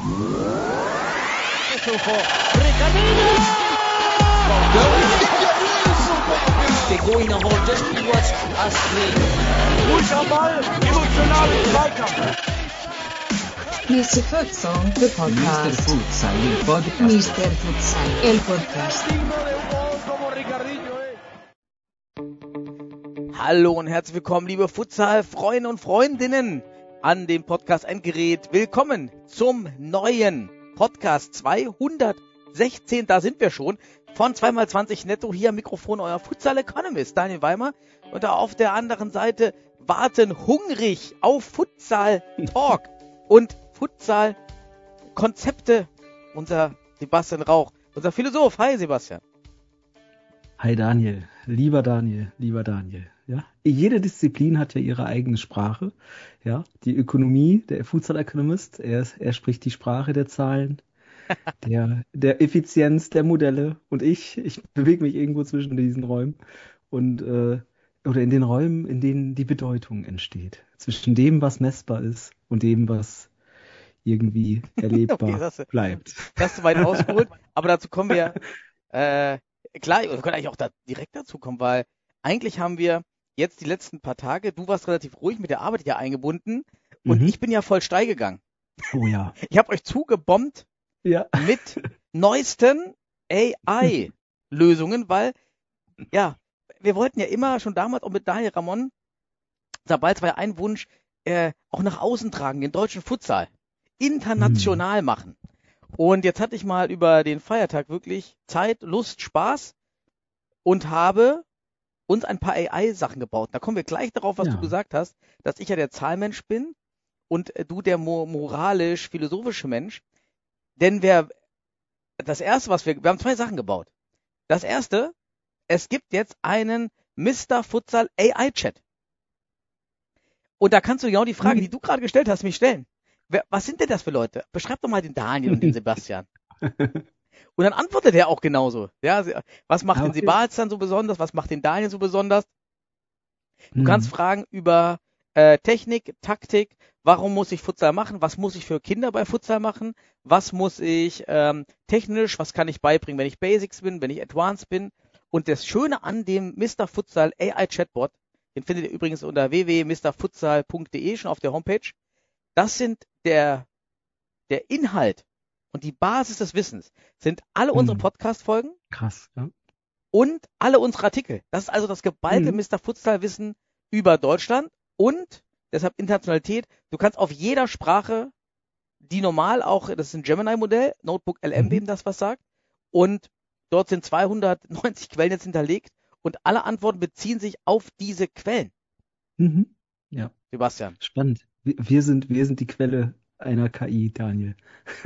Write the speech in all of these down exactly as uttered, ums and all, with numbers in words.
Der Goiner Hall just watch us play. Ruhig am Ball, emotionalen Zweikampf. mister Futsal, the podcast. mister Futsal, el podcast. mister Futsal, el podcast. Hallo und herzlich willkommen, liebe Futsal-Freunde und Freundinnen an dem Podcast Endgerät. Willkommen zum neuen Podcast zweihundertsechzehn, da sind wir schon, von zwei mal zwanzig netto. Hier am Mikrofon euer Futsal-Economist Daniel Weimer und da auf der anderen Seite warten hungrig auf Futsal-Talk und Futsal-Konzepte unser Sebastian Rauch, unser Philosoph. Hi Sebastian. Hi Daniel, lieber Daniel, lieber Daniel. Ja, jede Disziplin hat ja ihre eigene Sprache. Ja, die Ökonomie, der Futsal-Ökonomist, er, er spricht die Sprache der Zahlen, der, der Effizienz, der Modelle. Und ich, ich bewege mich irgendwo zwischen diesen Räumen und äh, oder in den Räumen, in denen die Bedeutung entsteht. Zwischen dem, was messbar ist und dem, was irgendwie erlebbar Okay, das hast du- bleibt. Das hast du weit ausgeholt, aber dazu kommen wir äh, klar, wir können eigentlich auch da direkt dazu kommen, weil eigentlich haben wir jetzt die letzten paar Tage, du warst relativ ruhig mit der Arbeit ja eingebunden und Mhm. ich bin ja voll steil gegangen. Oh ja. Ich habe euch zugebombt Ja. mit neuesten A I-Lösungen, weil, ja, wir wollten ja immer schon damals auch mit Daniel Ramon, dabei war ja ein Wunsch, äh, auch nach außen tragen, den deutschen Futsal international machen. Und jetzt hatte ich mal über den Feiertag wirklich Zeit, Lust, Spaß und habe uns ein paar A I-Sachen gebaut. Da kommen wir gleich darauf, was Ja. du gesagt hast, dass ich ja der Zahlmensch bin und äh, du der mo- moralisch-philosophische Mensch. Denn wer, das erste, was wir, wir haben zwei Sachen gebaut. Das erste, es gibt jetzt einen Mister Futsal A I-Chat. Und da kannst du genau die Frage, Hm. die du gerade gestellt hast, mich stellen. Wer, was sind denn das für Leute? Beschreib doch mal den Daniel und den Sebastian. Und dann antwortet er auch genauso. Ja, se- was macht Ah, den okay. Sebastian so besonders? Was macht den Daniel so besonders? Du Mhm. kannst fragen über äh, Technik, Taktik, warum muss ich Futsal machen? Was muss ich für Kinder bei Futsal machen? Was muss ich ähm, technisch, was kann ich beibringen, wenn ich Basics bin, wenn ich Advanced bin? Und das Schöne an dem Mister Futsal A I Chatbot, den findet ihr übrigens unter w w w punkt mister futsal punkt d e schon auf der Homepage. Das sind der, der Inhalt und die Basis des Wissens sind alle unsere Mhm. Podcast-Folgen Krass, ja. und alle unsere Artikel. Das ist also das geballte Mhm. Mister Futsal-Wissen über Deutschland und deshalb Internationalität. Du kannst auf jeder Sprache, die normal auch, das ist ein Gemini-Modell, Notebook L M, Mhm. wem das was sagt, und dort sind zweihundertneunzig Quellen jetzt hinterlegt und alle Antworten beziehen sich auf diese Quellen. Mhm. Ja, Sebastian. spannend. Wir, wir sind, wir sind die Quelle einer K I, Daniel.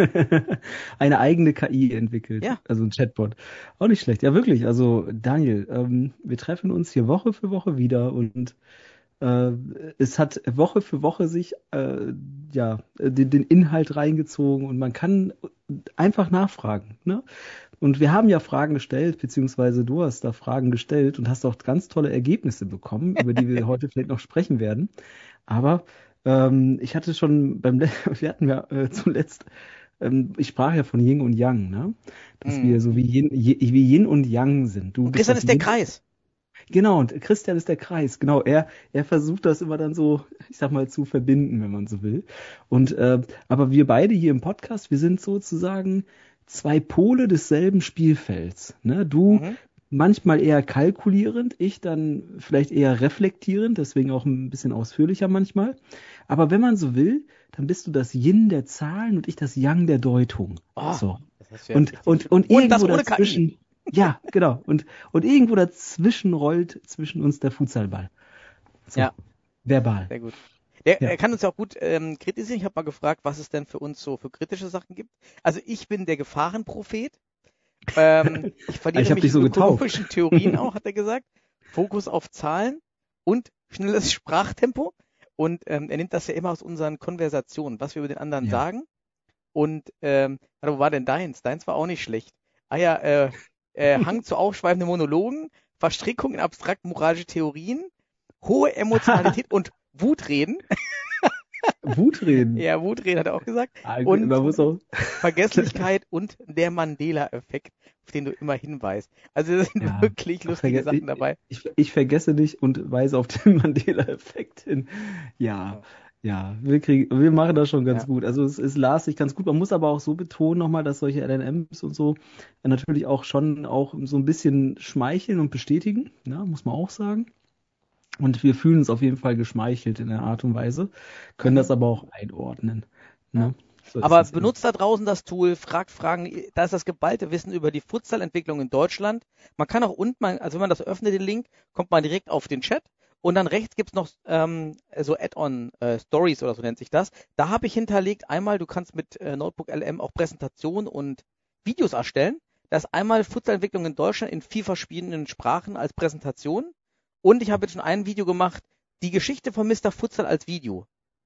Eine eigene K I entwickelt. Ja. Also ein Chatbot. Auch nicht schlecht. Ja, wirklich. Also, Daniel, ähm, wir treffen uns hier Woche für Woche wieder und äh, es hat Woche für Woche sich äh, ja den, den Inhalt reingezogen und man kann einfach nachfragen. Ne? Und wir haben ja Fragen gestellt, beziehungsweise du hast da Fragen gestellt und hast auch ganz tolle Ergebnisse bekommen, über die wir heute vielleicht noch sprechen werden. Aber ähm, ich hatte schon beim, Le wir hatten ja äh, zuletzt, ähm, ich sprach ja von Yin und Yang, ne? Dass Mhm. wir so wie Yin, Yi- wie Yin und Yang sind. Du Und bist Christian das ist der Yin. Kreis. Genau, und Christian ist der Kreis, genau. Er, er versucht das immer dann so, ich sag mal, zu verbinden, wenn man so will. Und äh, aber wir beide hier im Podcast, wir sind sozusagen zwei Pole desselben Spielfelds. Ne? Du Mhm. manchmal eher kalkulierend, ich dann vielleicht eher reflektierend, deswegen auch ein bisschen ausführlicher manchmal. Aber wenn man so will, dann bist du das Yin der Zahlen und ich das Yang der Deutung. Oh, So. das ist ja Und, richtig. und, und Und das irgendwo ohne K I. dazwischen, ja, genau. Und, und irgendwo dazwischen rollt zwischen uns der Futsalball. So, Ja. verbal. Sehr gut. Der, Ja. er kann uns ja auch gut ähm, kritisieren. Ich habe mal gefragt, was es denn für uns so für kritische Sachen gibt. Also ich bin der Gefahrenprophet. Ähm, ich verliere Ich hab mich dich so in getauft. ökonomischen Theorien auch, hat er gesagt. Fokus auf Zahlen und schnelles Sprachtempo. Und ähm, er nimmt das ja immer aus unseren Konversationen, was wir über den anderen Ja. sagen. Und ähm, warte, wo war denn deins? Deins war auch nicht schlecht. Ah ja, äh, äh, Hang zu aufschweifenden Monologen, Verstrickung in abstrakt moralische Theorien, hohe Emotionalität und Wutreden. Wutreden. Ja, Wutreden hat er auch gesagt. Ah, Und man muss auch, Vergesslichkeit und der Mandela-Effekt, auf den du immer hinweist. Also das sind ja, wirklich lustige verge- Sachen dabei. Ich, ich, ich vergesse dich und weise auf den Mandela-Effekt hin. Ja, ja, wir kriegen, wir machen das schon ganz Ja. gut. Also es, es las sich ganz gut. Man muss aber auch so betonen nochmal, dass solche L N Ms und so natürlich auch schon auch so ein bisschen schmeicheln und bestätigen, ja, muss man auch sagen. Und wir fühlen uns auf jeden Fall geschmeichelt in der Art und Weise, können Mhm. das aber auch einordnen. Ne? So ist Aber das eben. benutzt da draußen das Tool, fragt Fragen, da ist das geballte Wissen über die Futsal-Entwicklung in Deutschland. Man kann auch unten, man, also wenn man das öffnet, den Link, kommt man direkt auf den Chat und dann rechts gibt's noch ähm, so Add-on äh, Stories oder so nennt sich das. Da habe ich hinterlegt, einmal, du kannst mit äh, Notebook L M auch Präsentationen und Videos erstellen. Da ist einmal Futsal-Entwicklung in Deutschland in vier verschiedenen Sprachen als Präsentation und ich habe jetzt schon ein Video gemacht, die Geschichte von Mister Futsal als Video.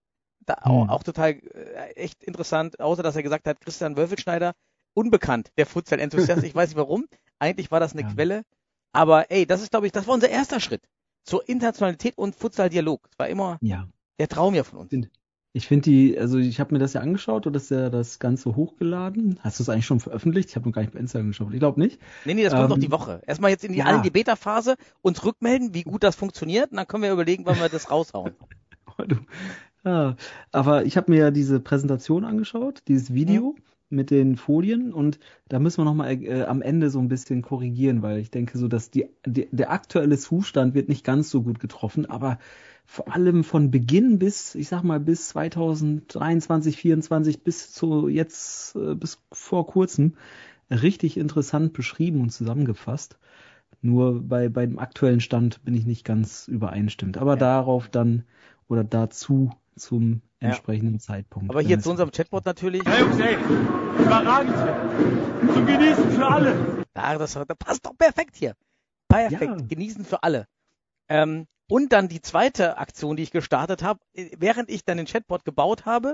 Da auch, Hm. auch total äh, echt interessant, außer dass er gesagt hat, Christian Wölfelschneider, unbekannt, der Futsal-Enthusiast. Ich weiß nicht warum. Eigentlich war das eine Ja. Quelle. Aber ey, das ist, glaube ich, das war unser erster Schritt zur Internationalität und Futsal-Dialog. Das war immer Ja. der Traum ja von uns. Find- Ich finde die, also ich habe mir das ja angeschaut und das ja das Ganze hochgeladen. Hast du es eigentlich schon veröffentlicht? Ich habe noch gar nicht bei Instagram geschaut. Ich glaube nicht. Nee, nee, das kommt Ähm, noch die Woche. Erstmal jetzt in die, ja. alle in die Beta-Phase, uns rückmelden, wie gut das funktioniert und dann können wir überlegen, wann wir das raushauen. Du, ja, aber ich habe mir ja diese Präsentation angeschaut, dieses Video mit den Folien und da müssen wir nochmal äh, am Ende so ein bisschen korrigieren, weil ich denke so, dass die, die, der aktuelle Zustand wird nicht ganz so gut getroffen, aber vor allem von Beginn bis, ich sag mal, bis zweitausenddreiundzwanzig, vierundzwanzig bis zu jetzt, äh, bis vor kurzem richtig interessant beschrieben und zusammengefasst. Nur bei, bei dem aktuellen Stand bin ich nicht ganz übereinstimmend, aber Ja. darauf dann oder dazu zum Ja. entsprechenden Zeitpunkt. Aber wenn hier es- zu unserem Chatbot natürlich. Hey Jungs, ey, überragend. Zum Genießen für alle. Ja, das, das passt doch perfekt hier. Perfekt. Ja. Genießen für alle. Ähm, und dann die zweite Aktion, die ich gestartet habe, äh, während ich dann den Chatbot gebaut habe.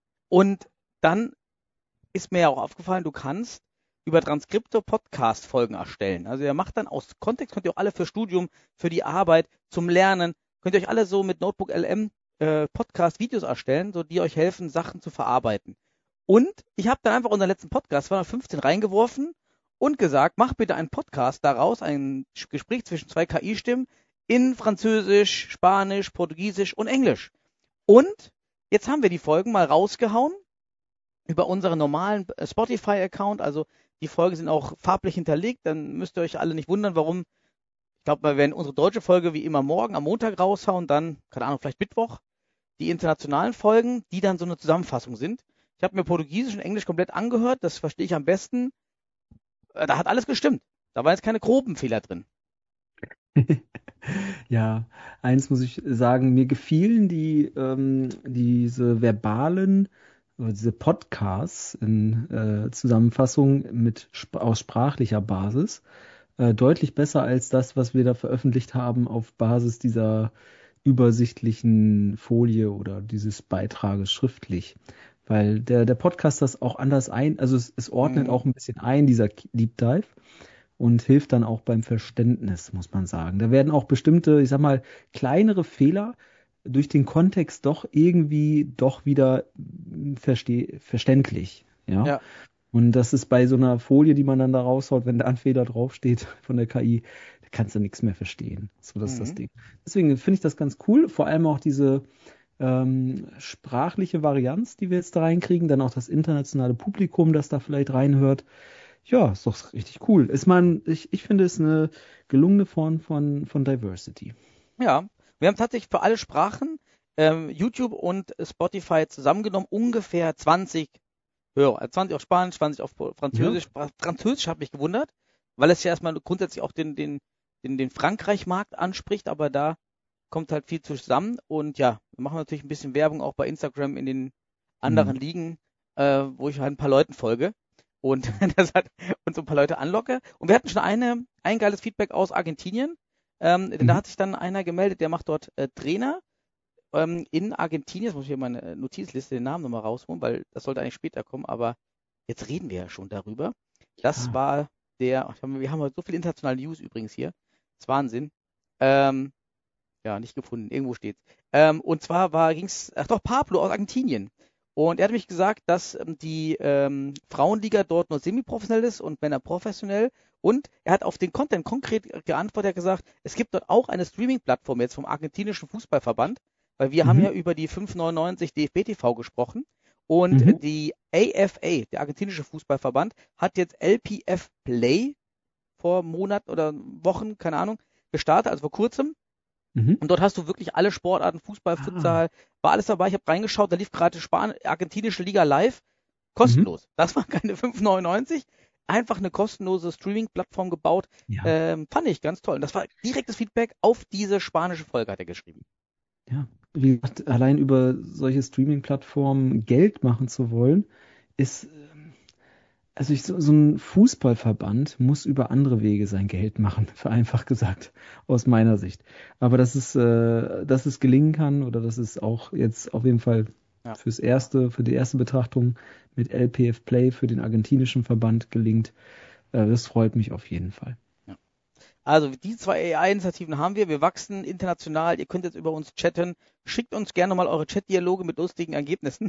Und dann ist mir ja auch aufgefallen, du kannst über Transkripte Podcast-Folgen erstellen. Also ihr macht dann aus Kontext, könnt ihr auch alle für Studium, für die Arbeit, zum Lernen, könnt ihr euch alle so mit Notebook L M äh, Podcast-Videos erstellen, so die euch helfen, Sachen zu verarbeiten. Und ich habe dann einfach unseren letzten Podcast zweihundertfünfzehn reingeworfen und gesagt, mach bitte einen Podcast daraus, ein Gespräch zwischen zwei K I-Stimmen in Französisch, Spanisch, Portugiesisch und Englisch. Und jetzt haben wir die Folgen mal rausgehauen über unseren normalen äh, Spotify-Account. Also die Folgen sind auch farblich hinterlegt. Dann müsst ihr euch alle nicht wundern, warum. Ich glaube, wir werden unsere deutsche Folge wie immer morgen am Montag raushauen, dann, keine Ahnung, vielleicht Mittwoch. Die internationalen Folgen, die dann so eine Zusammenfassung sind. Ich habe mir Portugiesisch und Englisch komplett angehört. Das verstehe ich am besten. Äh, Da hat alles gestimmt. Da waren jetzt keine groben Fehler drin. Ja, eins muss ich sagen, mir gefielen die ähm, diese verbalen, oder diese Podcasts in äh, Zusammenfassung mit sp aus sprachlicher Basis äh, deutlich besser als das, was wir da veröffentlicht haben auf Basis dieser übersichtlichen Folie oder dieses Beitrages schriftlich. Weil der, der Podcast das auch anders ein, also es, es ordnet Mhm. auch ein bisschen ein, dieser Deep Dive. Und hilft dann auch beim Verständnis, muss man sagen. Da werden auch bestimmte, ich sag mal, kleinere Fehler durch den Kontext doch irgendwie doch wieder verste verständlich. Ja? Ja. Und das ist bei so einer Folie, die man dann da raushaut, wenn da ein Fehler draufsteht von der K I, da kannst du nichts mehr verstehen. So, das ist das Mhm. Ding. Deswegen finde ich das ganz cool. Vor allem auch diese ähm, sprachliche Varianz, die wir jetzt da reinkriegen, dann auch das internationale Publikum, das da vielleicht reinhört. Ja, ist doch richtig cool. Ist man, ich, ich finde es eine gelungene Form von, von Diversity. Ja, wir haben tatsächlich für alle Sprachen, ähm, YouTube und Spotify zusammengenommen, ungefähr zwanzig Hörer. Also zwanzig auf Spanisch, zwanzig auf Französisch. Ja. Französisch hat mich gewundert, weil es ja erstmal grundsätzlich auch den, den, den, den Frankreich-Markt anspricht, aber da kommt halt viel zusammen. Und ja, wir machen natürlich ein bisschen Werbung auch bei Instagram in den anderen Mhm. Ligen, äh, wo ich halt ein paar Leuten folge. Und das hat uns ein paar Leute anlocke. Und wir hatten schon eine, ein geiles Feedback aus Argentinien. Ähm, denn da Mhm. hat sich dann einer gemeldet, der macht dort äh, Trainer ähm, in Argentinien. Jetzt muss ich hier meine Notizliste den Namen nochmal rausholen, weil das sollte eigentlich später kommen. Aber jetzt reden wir ja schon darüber. Das Ja. war der, wir haben heute so viel internationale News übrigens hier. Das ist Wahnsinn. Ähm, Ja, nicht gefunden. Irgendwo steht's. Ähm, und zwar war ging's, ach doch, Pablo aus Argentinien. Und er hat mich gesagt, dass ähm, die ähm, Frauenliga dort nur semi-professionell ist und Männer professionell. Und er hat auf den Content konkret geantwortet. Er hat gesagt, es gibt dort auch eine Streaming-Plattform jetzt vom argentinischen Fußballverband, weil wir Mhm. haben ja über die fünf neunundneunzig D F B T V gesprochen. Und Mhm. die A F A, der argentinische Fußballverband, hat jetzt L P F Play vor Monaten oder Wochen, keine Ahnung, gestartet, also vor kurzem. Mhm. Und dort hast du wirklich alle Sportarten, Fußball, Ah. Futsal, war alles dabei. Ich habe reingeschaut, da lief gerade Span argentinische Liga live, Mhm. kostenlos. Das war keine fünf neunundneunzig, einfach eine kostenlose Streaming-Plattform gebaut. Ja, Ähm, fand ich ganz toll. Und das war direktes Feedback auf diese spanische Folge, hat er geschrieben. ja. Wie gesagt, allein über solche Streaming-Plattformen Geld machen zu wollen, ist, ähm, also ich, so, so ein Fußballverband muss über andere Wege sein Geld machen, vereinfacht gesagt, aus meiner Sicht. Aber dass es, äh, dass es gelingen kann oder dass es auch jetzt auf jeden Fall Ja. fürs erste, für die erste Betrachtung mit L P F Play für den argentinischen Verband gelingt, äh, das freut mich auf jeden Fall. Also die zwei A I-Initiativen haben wir. Wir wachsen international. Ihr könnt jetzt über uns chatten. Schickt uns gerne mal eure Chat-Dialoge mit lustigen Ergebnissen,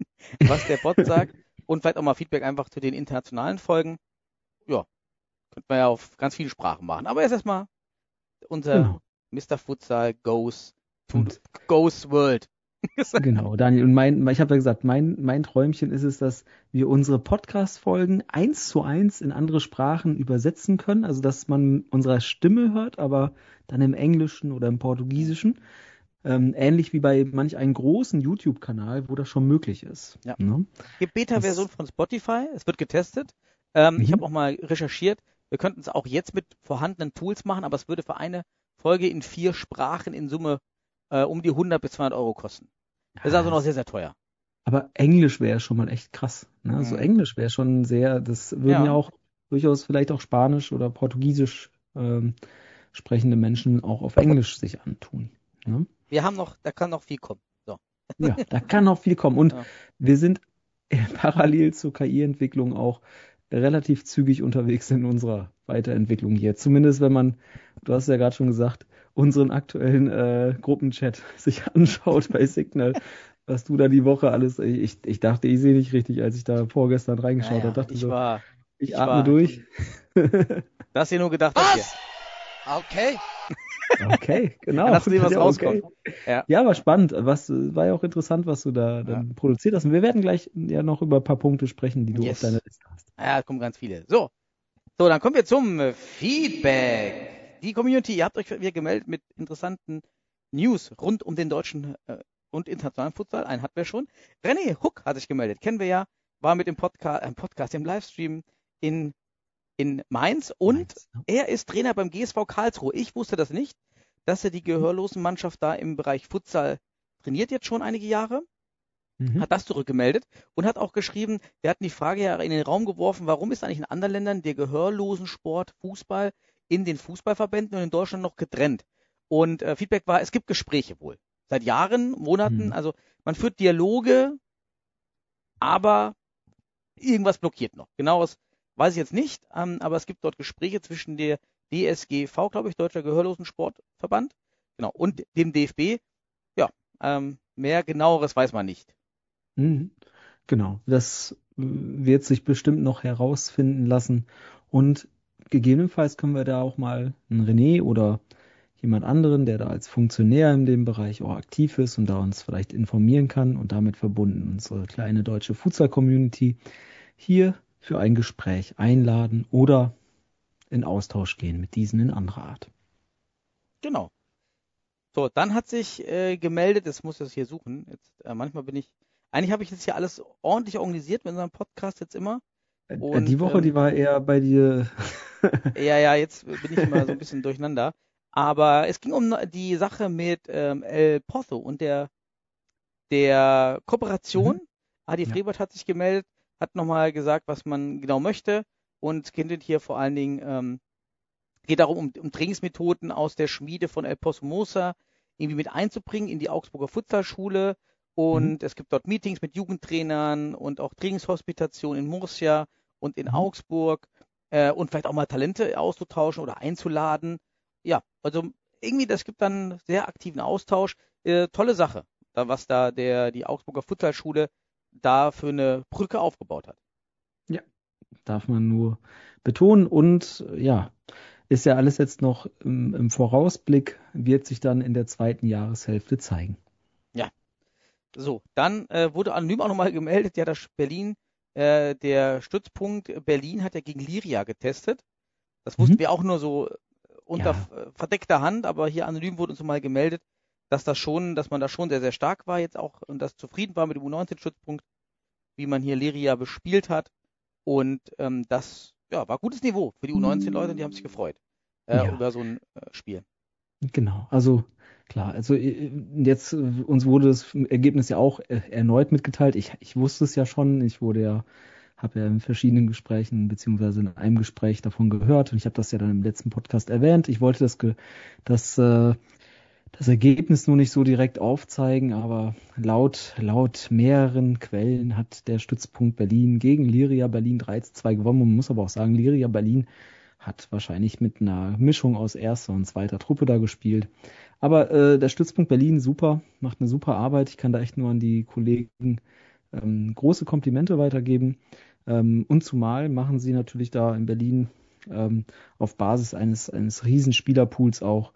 was der Bot sagt. Und vielleicht auch mal Feedback einfach zu den internationalen Folgen. Ja, könnte man ja auf ganz viele Sprachen machen. Aber jetzt erstmal unser Genau. Mister Futsal goes to Und the goes world. Genau, Daniel. Und mein, ich habe ja gesagt, mein, mein Träumchen ist es, dass wir unsere Podcast-Folgen eins zu eins in andere Sprachen übersetzen können. Also, dass man unsere Stimme hört, aber dann im Englischen oder im Portugiesischen. Ähm, ähnlich wie bei manch einem großen YouTube-Kanal, wo das schon möglich ist. Ja. Ne? Gibt Beta-Version Das- von Spotify. Es wird getestet. Ähm, Ich Mhm. habe auch mal recherchiert. Wir könnten es auch jetzt mit vorhandenen Tools machen, aber es würde für eine Folge in vier Sprachen in Summe äh, um die hundert bis zweihundert Euro kosten. Das ist also noch sehr, sehr teuer. Aber Englisch wäre schon mal echt krass. Ne? So Mhm. Englisch wäre schon sehr, das würden Ja. ja auch durchaus vielleicht auch Spanisch oder Portugiesisch ähm, sprechende Menschen auch auf Englisch sich antun. Ne? Wir haben noch, da kann noch viel kommen. So. Ja, da kann noch viel kommen. Und Ja. wir sind parallel zur K I-Entwicklung auch relativ zügig unterwegs in unserer Weiterentwicklung hier. Zumindest wenn man, du hast ja gerade schon gesagt, unseren aktuellen äh, Gruppenchat sich anschaut bei Signal, was du da die Woche alles, ich, ich dachte, ich sehe nicht richtig, als ich da vorgestern reingeschaut Naja, habe, dachte ich so, war, ich ich atme war- durch. das hier nur gedacht, was? Hier. Okay. Okay, genau. Dann hast du sehen, was Ja, rauskommt. okay. Ja. Ja, war spannend. Was war ja auch interessant, was du da dann produziert hast. Und wir werden gleich ja noch über ein paar Punkte sprechen, die du Yes. auf deiner Liste hast. Ja, es kommen ganz viele. So. So, dann kommen wir zum äh, Feedback. Die Community, ihr habt euch wieder gemeldet mit interessanten News rund um den deutschen äh, und internationalen Futsal. Einen hatten wir schon. René Huck hat sich gemeldet. Kennen wir ja. War mit dem Podcast, äh, Podcast, im Livestream in, in Mainz. Und Mainz, ne? er ist Trainer beim G S V Karlsruhe. Ich wusste das nicht, dass er die Gehörlosenmannschaft da im Bereich Futsal trainiert jetzt schon einige Jahre. Mhm. Hat das zurückgemeldet und hat auch geschrieben, wir hatten die Frage ja in den Raum geworfen, warum ist eigentlich in anderen Ländern der Gehörlosensport, Fußball in den Fußballverbänden und in Deutschland noch getrennt? Und äh, Feedback war, es gibt Gespräche wohl. Seit Jahren, Monaten, Mhm. also man führt Dialoge, aber irgendwas blockiert noch. Genaues weiß ich jetzt nicht, ähm, aber es gibt dort Gespräche zwischen der D S G V, glaube ich, Deutscher Gehörlosensportverband, genau, und dem D F B. Ja, ähm, mehr genaueres weiß man nicht. Mhm. Genau. Das äh, wird sich bestimmt noch herausfinden lassen. Und gegebenenfalls können wir da auch mal einen René oder jemand anderen, der da als Funktionär in dem Bereich auch aktiv ist und da uns vielleicht informieren kann und damit verbunden unsere kleine deutsche Futsal-Community hier für ein Gespräch einladen oder in Austausch gehen mit diesen in anderer Art. Genau. So, dann hat sich äh, gemeldet, jetzt muss ich das hier suchen. Jetzt, äh, manchmal bin ich, eigentlich habe ich jetzt hier alles ordentlich organisiert mit unserem Podcast jetzt immer. Äh, Und, die Woche, ähm, die war eher bei dir. Ja, ja, jetzt bin ich immer so ein bisschen durcheinander. Aber es ging um die Sache mit ähm, El Pozo und der, der Kooperation. Mhm. Adi Ja. Frebert hat sich gemeldet, hat nochmal gesagt, was man genau möchte. Und es geht hier vor allen Dingen, ähm, geht darum, um, um Trainingsmethoden aus der Schmiede von El Pozo Mosa irgendwie mit einzubringen in die Augsburger Futsalschule. Und es gibt dort Meetings mit Jugendtrainern und auch Trainingshospitation in Murcia und in Mhm. Augsburg. Äh, und vielleicht auch mal Talente auszutauschen oder einzuladen. Ja, also irgendwie, das gibt dann sehr aktiven Austausch. Äh, tolle Sache, da, was da der die Augsburger Futsalschule da für eine Brücke aufgebaut hat. Ja, darf man nur betonen. Und äh, ja, ist ja alles jetzt noch im, im Vorausblick, wird sich dann in der zweiten Jahreshälfte zeigen. Ja. So, dann äh, wurde anonym auch nochmal gemeldet, ja, das Berlin, äh, der Stützpunkt Berlin hat ja gegen Liria getestet. Das wussten Mhm. wir auch nur so unter Ja. äh, verdeckter Hand, aber hier anonym wurde uns nochmal gemeldet, dass das schon, dass man da schon sehr, sehr stark war jetzt auch und das zufrieden war mit dem U neunzehn-Stützpunkt, wie man hier Liria bespielt hat. Und ähm, das ja, war gutes Niveau für die U neunzehn-Leute und die haben sich gefreut äh, Ja. über so ein äh, Spiel. Genau, also klar, also äh, jetzt äh, uns wurde das Ergebnis ja auch äh, erneut mitgeteilt. Ich, ich wusste es ja schon, ich wurde ja, habe ja in verschiedenen Gesprächen beziehungsweise in einem Gespräch davon gehört und ich habe das ja dann im letzten Podcast erwähnt. Ich wollte das, ge- das, äh, das Ergebnis nur nicht so direkt aufzeigen, aber laut, laut mehreren Quellen hat der Stützpunkt Berlin gegen Liria Berlin drei zu zwei gewonnen. Man muss aber auch sagen, Liria Berlin hat wahrscheinlich mit einer Mischung aus erster und zweiter Truppe da gespielt. Aber äh, der Stützpunkt Berlin, super, macht eine super Arbeit. Ich kann da echt nur an die Kollegen ähm, große Komplimente weitergeben. Ähm, und zumal machen sie natürlich da in Berlin ähm, auf Basis eines, eines riesen Spielerpools auch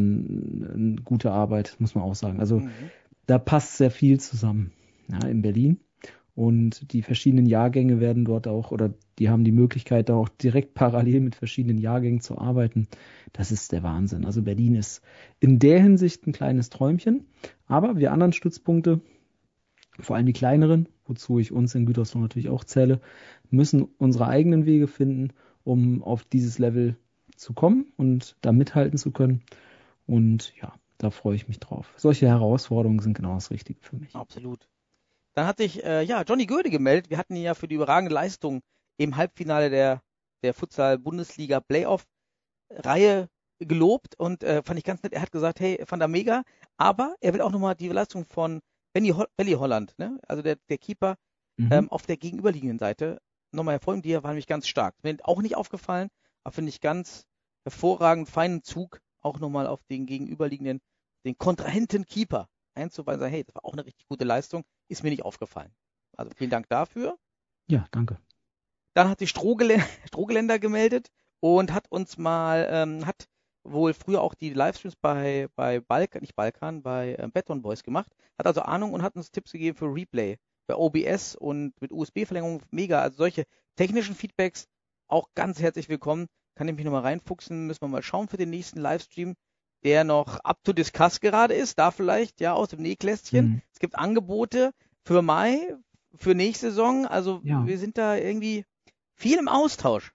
dann äh, gute Arbeit, muss man auch sagen. Also Mhm. da passt sehr viel zusammen, ja, in Berlin. Und die verschiedenen Jahrgänge werden dort auch, oder die haben die Möglichkeit, da auch direkt parallel mit verschiedenen Jahrgängen zu arbeiten. Das ist der Wahnsinn. Also Berlin ist in der Hinsicht ein kleines Träumchen. Aber wir anderen Stützpunkte, vor allem die kleineren, wozu ich uns in Gütersloh natürlich auch zähle, müssen unsere eigenen Wege finden, um auf dieses Level zu kommen und da mithalten zu können. Und ja, da freue ich mich drauf. Solche Herausforderungen sind genau das Richtige für mich. Absolut. Dann hat sich äh, ja Johnny Göde gemeldet. Wir hatten ihn ja für die überragende Leistung im Halbfinale der, der Futsal-Bundesliga Playoff-Reihe gelobt und äh, fand ich ganz nett. Er hat gesagt, hey, fand er mega, aber er will auch nochmal die Leistung von Benny Ho- Belly Holland, ne? Also der, der Keeper Mhm. ähm, auf der gegenüberliegenden Seite, nochmal hervorheben. Die war nämlich ganz stark. Mir auch nicht aufgefallen, aber finde ich ganz hervorragend, feinen Zug, auch nochmal auf den gegenüberliegenden, den Kontrahenten Keeper einzuweisen. Hey, das war auch eine richtig gute Leistung, ist mir nicht aufgefallen. Also vielen Dank dafür. Ja, danke. Dann hat sich Strohgele- Strohgeländer gemeldet und hat uns mal, ähm, hat wohl früher auch die Livestreams bei, bei Balkan, nicht Balkan, bei äh, Beton Boys gemacht, hat also Ahnung und hat uns Tipps gegeben für Replay, bei O B S und mit U S B-Verlängerung, mega, also solche technischen Feedbacks auch ganz herzlich willkommen, kann ich mich nochmal reinfuchsen, müssen wir mal schauen für den nächsten Livestream, der noch up to discuss gerade ist, da vielleicht, ja, aus dem Nähkästchen, Mhm. es gibt Angebote für Mai, für nächste Saison, also Ja. wir sind da irgendwie viel im Austausch.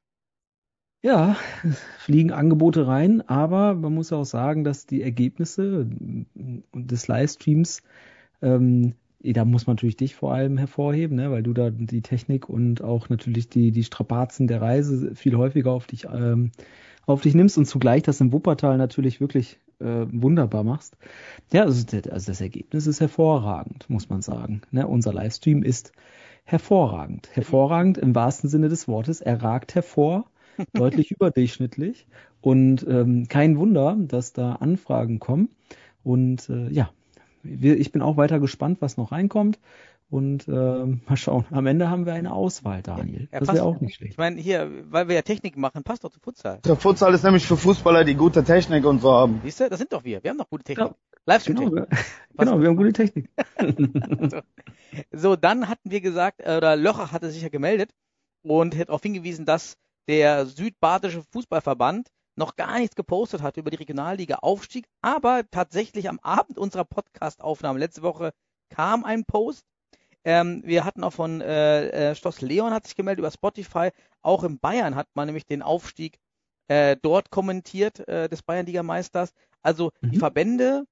Ja, es fliegen Angebote rein, aber man muss auch sagen, dass die Ergebnisse des Livestreams, ähm, da muss man natürlich dich vor allem hervorheben, ne, weil du da die Technik und auch natürlich die, die Strapazen der Reise viel häufiger auf dich, ähm, auf dich nimmst und zugleich das im Wuppertal natürlich wirklich äh, wunderbar machst. Ja, also, der- also das Ergebnis ist hervorragend, muss man sagen. Ne, unser Livestream ist hervorragend. Hervorragend im wahrsten Sinne des Wortes. Er ragt hervor, deutlich überdurchschnittlich. Und ähm, kein Wunder, dass da Anfragen kommen. Und äh, ja, wir, ich bin auch weiter gespannt, was noch reinkommt. Und ähm, mal schauen. Am Ende haben wir eine Auswahl, Daniel. Ja, Das passt. wäre auch nicht Ich schlecht. meine, hier, weil wir ja Technik machen, passt doch zu Futsal. Der Futsal ist nämlich für Fußballer, die gute Technik und so haben. Siehst du, das sind doch wir. Wir haben doch gute Technik. Ja, Genau, Livestream-Technik. wir, Passt genau, doch. wir haben gute Technik. So. So, dann hatten wir gesagt, äh, oder Löcher hatte sich ja gemeldet und hat darauf hingewiesen, dass der Südbadische Fußballverband noch gar nichts gepostet hat über die Regionalliga-Aufstieg, aber tatsächlich am Abend unserer Podcast-Aufnahme letzte Woche kam ein Post. Ähm, wir hatten auch von äh, äh, Stoss Leon hat sich gemeldet über Spotify. Auch in Bayern hat man nämlich den Aufstieg äh, dort kommentiert, äh, des Bayernligameisters. Also die Mhm. Verbände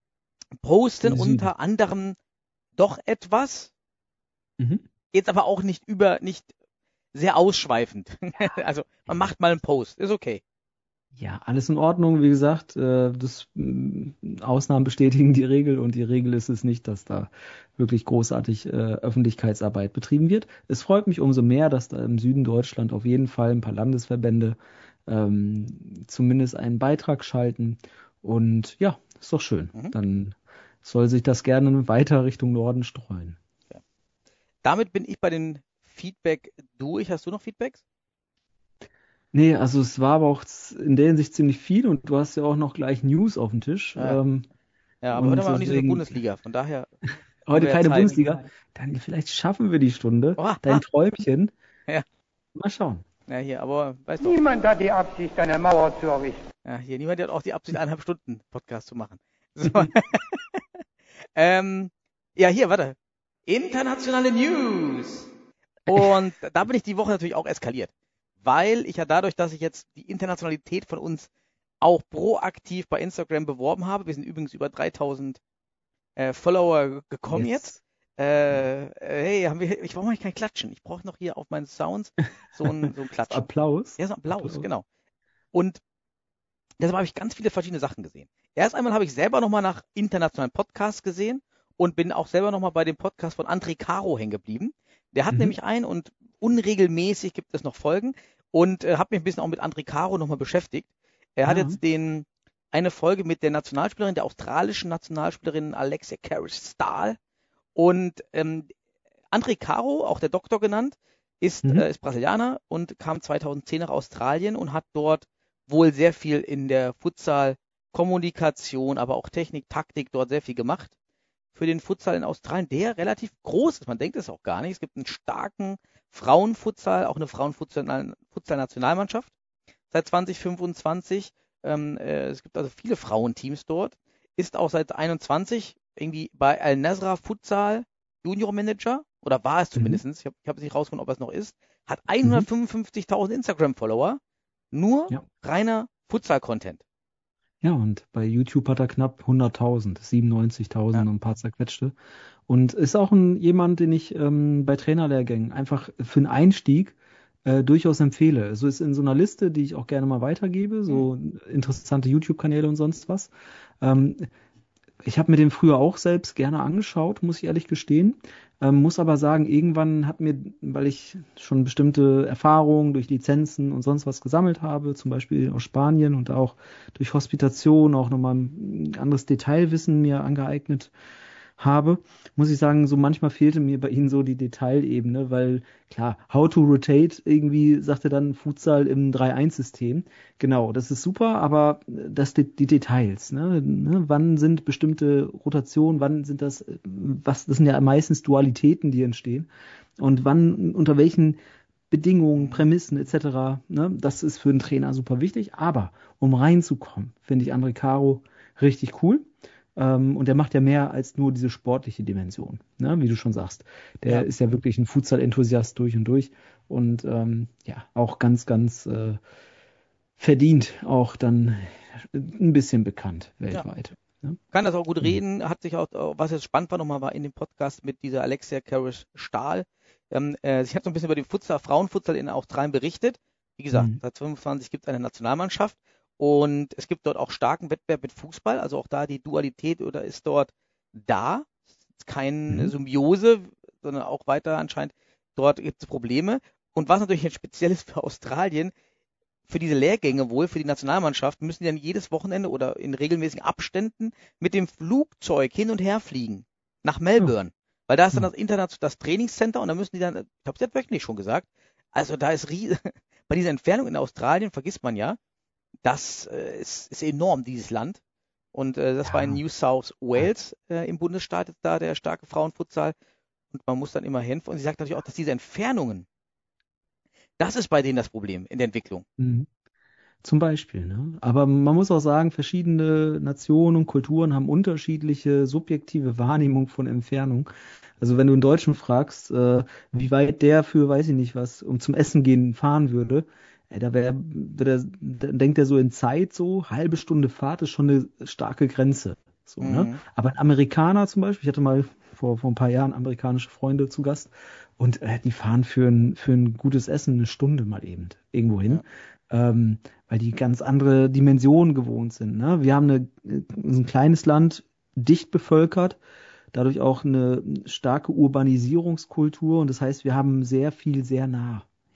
posten Im Süden. unter anderem doch etwas, Mhm. jetzt aber auch nicht über, nicht sehr ausschweifend. Also man macht mal einen Post, ist okay. Ja, alles in Ordnung. Wie gesagt, äh, das mm, Ausnahmen bestätigen die Regel und die Regel ist es nicht, dass da wirklich großartig äh, Öffentlichkeitsarbeit betrieben wird. Es freut mich umso mehr, dass da im Süden Deutschland auf jeden Fall ein paar Landesverbände ähm, zumindest einen Beitrag schalten Und ja, ist doch schön. Mhm. Dann soll sich das gerne weiter Richtung Norden streuen. Ja. Damit bin ich bei den Feedback durch. Hast du noch Feedbacks? Nee, also es war aber auch in der Hinsicht ziemlich viel und du hast ja auch noch gleich News auf dem Tisch. Ja. Ähm, Ja, aber und heute haben wir auch nicht so eine deswegen Bundesliga. Von daher haben heute wir ja keine Zeit. Bundesliga. Dann vielleicht schaffen wir die Stunde. Oh, Dein ah. Träumchen. Ja. Mal schauen. Ja, hier, aber weißt du. Niemand hat die Absicht, eine Mauer zu errichten. Ja, hier, niemand hat auch die Absicht, eineinhalb Stunden Podcast zu machen. So. ähm, ja, hier, warte. Internationale News. Und da bin ich die Woche natürlich auch eskaliert. Weil ich ja dadurch, dass ich jetzt die Internationalität von uns auch proaktiv bei Instagram beworben habe, wir sind übrigens über dreitausend äh, Follower gekommen Yes. jetzt. Äh, hey, haben wir, ich brauche mal kein Klatschen. Ich brauche noch hier auf meinen Sounds so ein, so ein Klatschen. Applaus. Ja, so ein Applaus, Applaus. genau. Und deshalb habe ich ganz viele verschiedene Sachen gesehen. Erst einmal habe ich selber nochmal nach internationalen Podcasts gesehen und bin auch selber nochmal bei dem Podcast von André Caro hängen geblieben. Der hat Mhm. nämlich einen und unregelmäßig gibt es noch Folgen und äh, habe mich ein bisschen auch mit André Caro nochmal beschäftigt. Er hat Ja. jetzt den eine Folge mit der Nationalspielerin, der australischen Nationalspielerin Alexia Carrish-Stahl. Und ähm, André Caro, auch der Doktor genannt, ist, Mhm. äh, ist Brasilianer und kam zweitausendzehn nach Australien und hat dort wohl sehr viel in der Futsal-Kommunikation, aber auch Technik, Taktik dort sehr viel gemacht für den Futsal in Australien, der relativ groß ist. Man denkt es auch gar nicht. Es gibt einen starken Frauenfutsal, auch eine Frauenfutsal-Nationalmannschaft seit zwanzig fünfundzwanzig. Ähm, äh, es gibt also viele Frauenteams dort. Ist auch seit einundzwanzig irgendwie bei Al-Nasra Futsal Junior Manager oder war es zumindest. Mhm. Ich habe ich hab es nicht rausgefunden, ob es noch ist. Hat hundertfünfundfünfzigtausend Instagram-Follower. Nur Ja. reiner Futsal-Content. Ja, und bei YouTube hat er knapp hunderttausend, siebenundneunzigtausend Ja. und ein paar zerquetschte. Und ist auch ein, jemand, den ich ähm, bei Trainerlehrgängen einfach für einen Einstieg äh, durchaus empfehle. So ist in so einer Liste, die ich auch gerne mal weitergebe, so interessante YouTube-Kanäle und sonst was. Ähm, ich habe mir den früher auch selbst gerne angeschaut, muss ich ehrlich gestehen. Ähm, muss aber sagen, irgendwann hat mir, weil ich schon bestimmte Erfahrungen durch Lizenzen und sonst was gesammelt habe, zum Beispiel aus Spanien und auch durch Hospitation auch nochmal ein anderes Detailwissen mir angeeignet habe, muss ich sagen, so manchmal fehlte mir bei Ihnen so die Detailebene, weil klar, How to Rotate, irgendwie sagt er dann Futsal im drei eins System. Genau, das ist super, aber das die, die Details, ne? Ne? Wann sind bestimmte Rotationen, wann sind das, was, das sind ja meistens Dualitäten, die entstehen. Und wann, unter welchen Bedingungen, Prämissen et cetera. Ne? Das ist für einen Trainer super wichtig. Aber um reinzukommen, finde ich André Caro richtig cool. Ähm, und der macht ja mehr als nur diese sportliche Dimension, ne? Wie du schon sagst. Der Ja. ist ja wirklich ein Futsal-Enthusiast durch und durch. Und ähm, ja, auch ganz, ganz äh, verdient auch dann ein bisschen bekannt weltweit. Ne? Kann das auch gut Mhm. reden, hat sich auch, was jetzt spannend war nochmal, war in dem Podcast mit dieser Alexia Carrish-Stahl. Ähm, äh, sie hat so ein bisschen über den Futsal, Frauenfutsal in Australien berichtet. Wie gesagt, Mhm. seit fünfundzwanzig gibt es eine Nationalmannschaft und es gibt dort auch starken Wettbewerb mit Fußball, also auch da die Dualität oder ist dort da. Ist keine Mhm. Symbiose, sondern auch weiter anscheinend, dort gibt es Probleme. Und was natürlich jetzt speziell ist für Australien, für diese Lehrgänge wohl, für die Nationalmannschaft, müssen die dann jedes Wochenende oder in regelmäßigen Abständen mit dem Flugzeug hin und her fliegen. Nach Melbourne. Weil da ist dann Ja. das Internet, das Trainingscenter und da müssen die dann, ich glaube, das hat wöchentlich schon gesagt, also da ist ries- bei dieser Entfernung in Australien, vergisst man ja, das äh, ist, ist enorm, dieses Land. Und äh, das Ja. war in New South Wales äh, im Bundesstaat jetzt da, der starke Frauenfutsal. Und man muss dann immer hin. Und sie sagt natürlich auch, dass diese Entfernungen, das ist bei denen das Problem in der Entwicklung. Mhm. Zum Beispiel, ne? Aber man muss auch sagen, verschiedene Nationen und Kulturen haben unterschiedliche subjektive Wahrnehmung von Entfernung. Also wenn du einen Deutschen fragst, äh, wie weit der für, weiß ich nicht was, um zum Essen gehen fahren würde, ey, da wär, wär, dann denkt er so in Zeit so, halbe Stunde Fahrt ist schon eine starke Grenze. So, Mhm. ne? Aber ein Amerikaner zum Beispiel, ich hatte mal vor, vor ein paar Jahren amerikanische Freunde zu Gast und äh, die fahren für ein, für ein gutes Essen eine Stunde mal eben irgendwo hin. Ähm, weil die ganz andere Dimensionen gewohnt sind. Ne? Wir haben eine, ein kleines Land, dicht bevölkert, dadurch auch eine starke Urbanisierungskultur und das heißt, wir haben sehr viel sehr nah.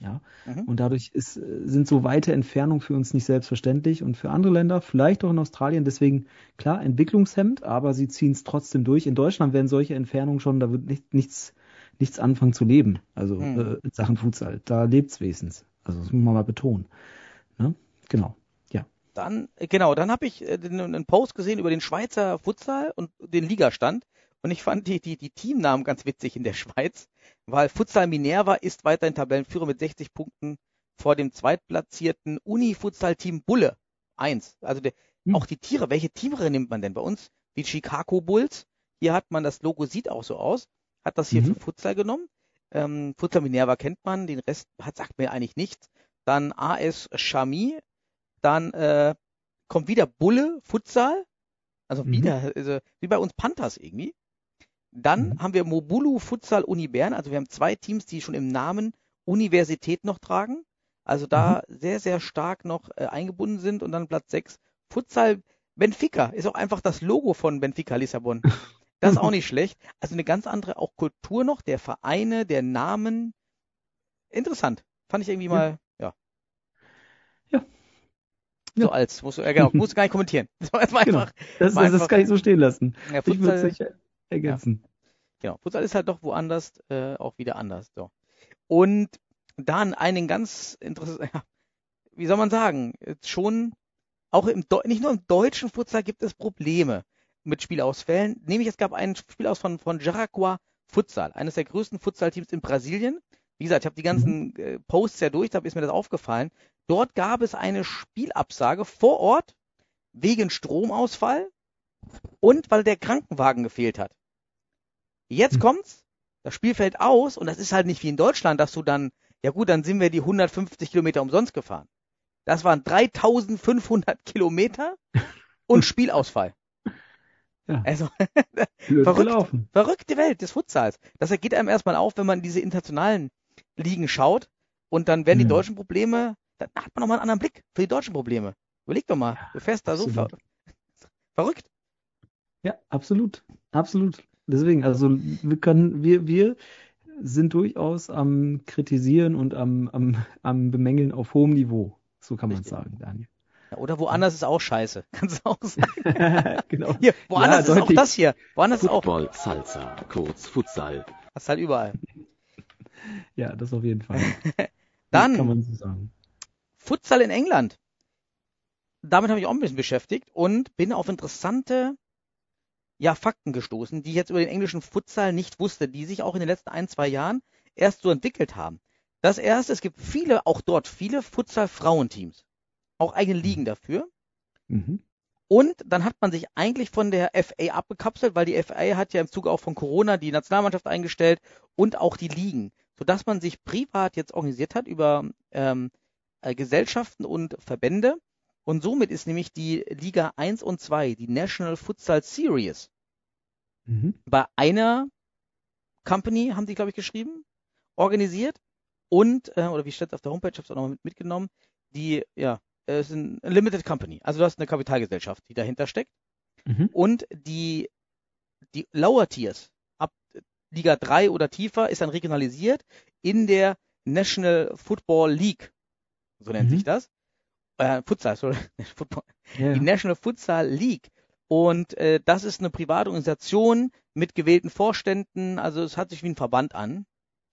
Ja, Mhm. und dadurch ist, sind so weite Entfernungen für uns nicht selbstverständlich und für andere Länder, vielleicht auch in Australien, deswegen klar Entwicklungshemd, aber sie ziehen es trotzdem durch. In Deutschland werden solche Entfernungen schon, da wird nicht, nichts, nichts anfangen zu leben, also Mhm. äh, in Sachen Futsal. Da lebt es wenigstens. Also das muss man mal betonen. Ne? Genau, ja. Dann, äh, genau, dann habe ich äh, den- einen Post gesehen über den Schweizer Futsal und den Ligastand. Und ich fand die, die, die Teamnamen ganz witzig in der Schweiz, weil Futsal Minerva ist weiterhin Tabellenführer mit sechzig Punkten vor dem zweitplatzierten Uni-Futsal-Team Bulle. Eins. Also der, Hm. auch die Tiere, welche Tiere nimmt man denn bei uns? Die Chicago Bulls. Hier hat man, das Logo sieht auch so aus, hat das hier Mhm. für Futsal genommen. Ähm, Futsal Minerva kennt man, den Rest hat, sagt mir eigentlich nichts. Dann A S Chami, dann äh, kommt wieder Bulle Futsal, also Mhm. wieder, also wie bei uns Panthers irgendwie. Dann Mhm. haben wir Mobulu Futsal Uni Bern, also wir haben zwei Teams, die schon im Namen Universität noch tragen, also da sehr, sehr stark noch äh, eingebunden sind. Und dann Platz sechs Futsal Benfica, ist auch einfach das Logo von Benfica Lissabon. Das ist auch nicht schlecht. Also eine ganz andere auch Kultur noch, der Vereine, der Namen. Interessant. Fand ich irgendwie Ja. mal, ja, Ja. so Ja. als, musst du, äh, genau, musst du gar nicht kommentieren. Das war einfach, Genau. Das, war das, das einfach, kann ich so stehen lassen. ja, Ich würde es Futsal, nicht ergänzen. genau, Futsal ist halt doch woanders, äh, auch wieder anders, so. Und dann einen ganz interessanten, ja, wie soll man sagen, jetzt schon, auch im, Deu- nicht nur im deutschen Futsal gibt es Probleme mit Spielausfällen. Nämlich es gab einen Spielaus von, von Jaraguá Futsal, eines der größten Futsalteams in Brasilien. Wie gesagt, ich habe die ganzen äh, Posts ja durch, da ist mir das aufgefallen. Dort gab es eine Spielabsage vor Ort wegen Stromausfall und weil der Krankenwagen gefehlt hat. Jetzt Hm. kommt's, das Spiel fällt aus und das ist halt nicht wie in Deutschland, dass du dann, ja gut, dann sind wir die hundertfünfzig Kilometer umsonst gefahren. Das waren dreitausendfünfhundert Kilometer und Spielausfall. Ja, Also blöd verrückt, gelaufen. verrückte Welt des Futsals. Das geht einem erstmal auf, wenn man in diese internationalen Ligen schaut und dann werden die Ja. deutschen Probleme, dann hat man nochmal einen anderen Blick für die deutschen Probleme. Überleg doch mal, du fährst da so ver Absolut. verrückt. Ja, absolut. Absolut. Deswegen, also wir können, wir, wir sind durchaus am Kritisieren und am, am, am Bemängeln auf hohem Niveau. So kann man es Richtig. sagen, Daniel. Ja, oder woanders ist auch scheiße. Kannst du auch sagen. Genau. Hier, woanders Ja, ist auch deutlich. das hier. Woanders ist auch. Football Salsa, kurz Futsal. Das ist halt überall. Ja, das auf jeden Fall. Dann kann man so sagen. Futsal in England. Damit habe ich auch ein bisschen beschäftigt und bin auf interessante ja, Fakten gestoßen, die ich jetzt über den englischen Futsal nicht wusste, die sich auch in den letzten ein, zwei Jahren erst so entwickelt haben. Das erste, es gibt viele, auch dort viele Futsal-Frauenteams. Auch eigene Ligen dafür. Mhm. Und dann hat man sich eigentlich von der F A abgekapselt, weil die F A hat ja im Zuge auch von Corona die Nationalmannschaft eingestellt und auch die Ligen, sodass man sich privat jetzt organisiert hat über ähm, äh, Gesellschaften und Verbände. Und somit ist nämlich die Liga eins und zwei, die National Futsal Series, Mhm. bei einer Company, haben sie, glaube ich, geschrieben, organisiert. Und, äh, oder wie steht es auf der Homepage, ich habe es auch noch mit, mitgenommen, die, ja, es ist eine Limited Company. Also du hast eine Kapitalgesellschaft, die dahinter steckt. Mhm. Und die, die Lower Tiers, ab Liga drei oder tiefer, ist dann regionalisiert in der National Football League. So nennt Mhm. sich das. Äh, Futsal, sorry. Football. Ja, Die ja. National Futsal League. Und äh, das ist eine private Organisation mit gewählten Vorständen. Also es hat sich wie ein Verband an.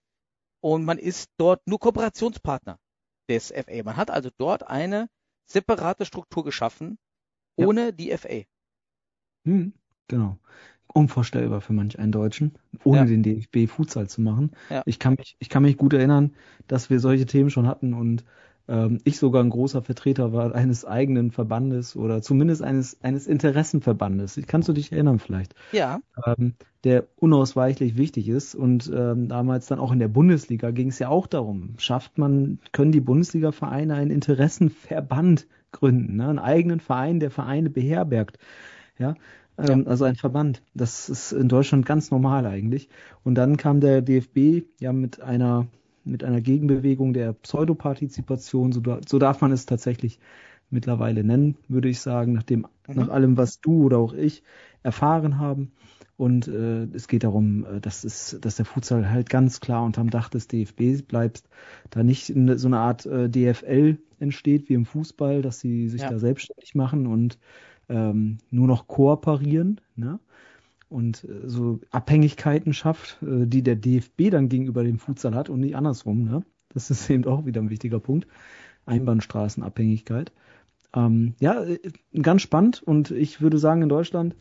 Und man ist dort nur Kooperationspartner des F A. Man hat also dort eine separate Struktur geschaffen, Ja. ohne die F A. Hm, genau. Unvorstellbar für manch einen Deutschen, ohne Ja. den D F B Futsal zu machen. Ja. Ich kann mich, ich kann mich gut erinnern, dass wir solche Themen schon hatten und ähm, ich sogar ein großer Vertreter war eines eigenen Verbandes oder zumindest eines, eines Interessenverbandes. Kannst du dich erinnern vielleicht? Ja, ähm, der unausweichlich wichtig ist. Und ähm, damals dann auch in der Bundesliga ging es ja auch darum, schafft man, können die Bundesliga-Vereine einen Interessenverband gründen, ne? Einen eigenen Verein, der Vereine beherbergt. Ja, ähm, also ein Verband. Das ist in Deutschland ganz normal eigentlich. Und dann kam der D F B ja mit einer mit einer Gegenbewegung der Pseudopartizipation, so, da- so darf man es tatsächlich mittlerweile nennen, würde ich sagen, nach dem, Mhm. nach allem, was du oder auch ich erfahren haben. Und äh, es geht darum, äh, dass, es, dass der Futsal halt ganz klar unterm Dach des D F B bleibt, da nicht in, so eine Art äh, D F L entsteht wie im Fußball, dass sie sich Ja. da selbstständig machen und ähm, nur noch kooperieren, ne? Und äh, so Abhängigkeiten schafft, äh, die der D F B dann gegenüber dem Futsal hat und nicht andersrum, ne? Das ist eben auch wieder ein wichtiger Punkt. Einbahnstraßenabhängigkeit. Ähm, ja, äh, ganz spannend und ich würde sagen, in Deutschland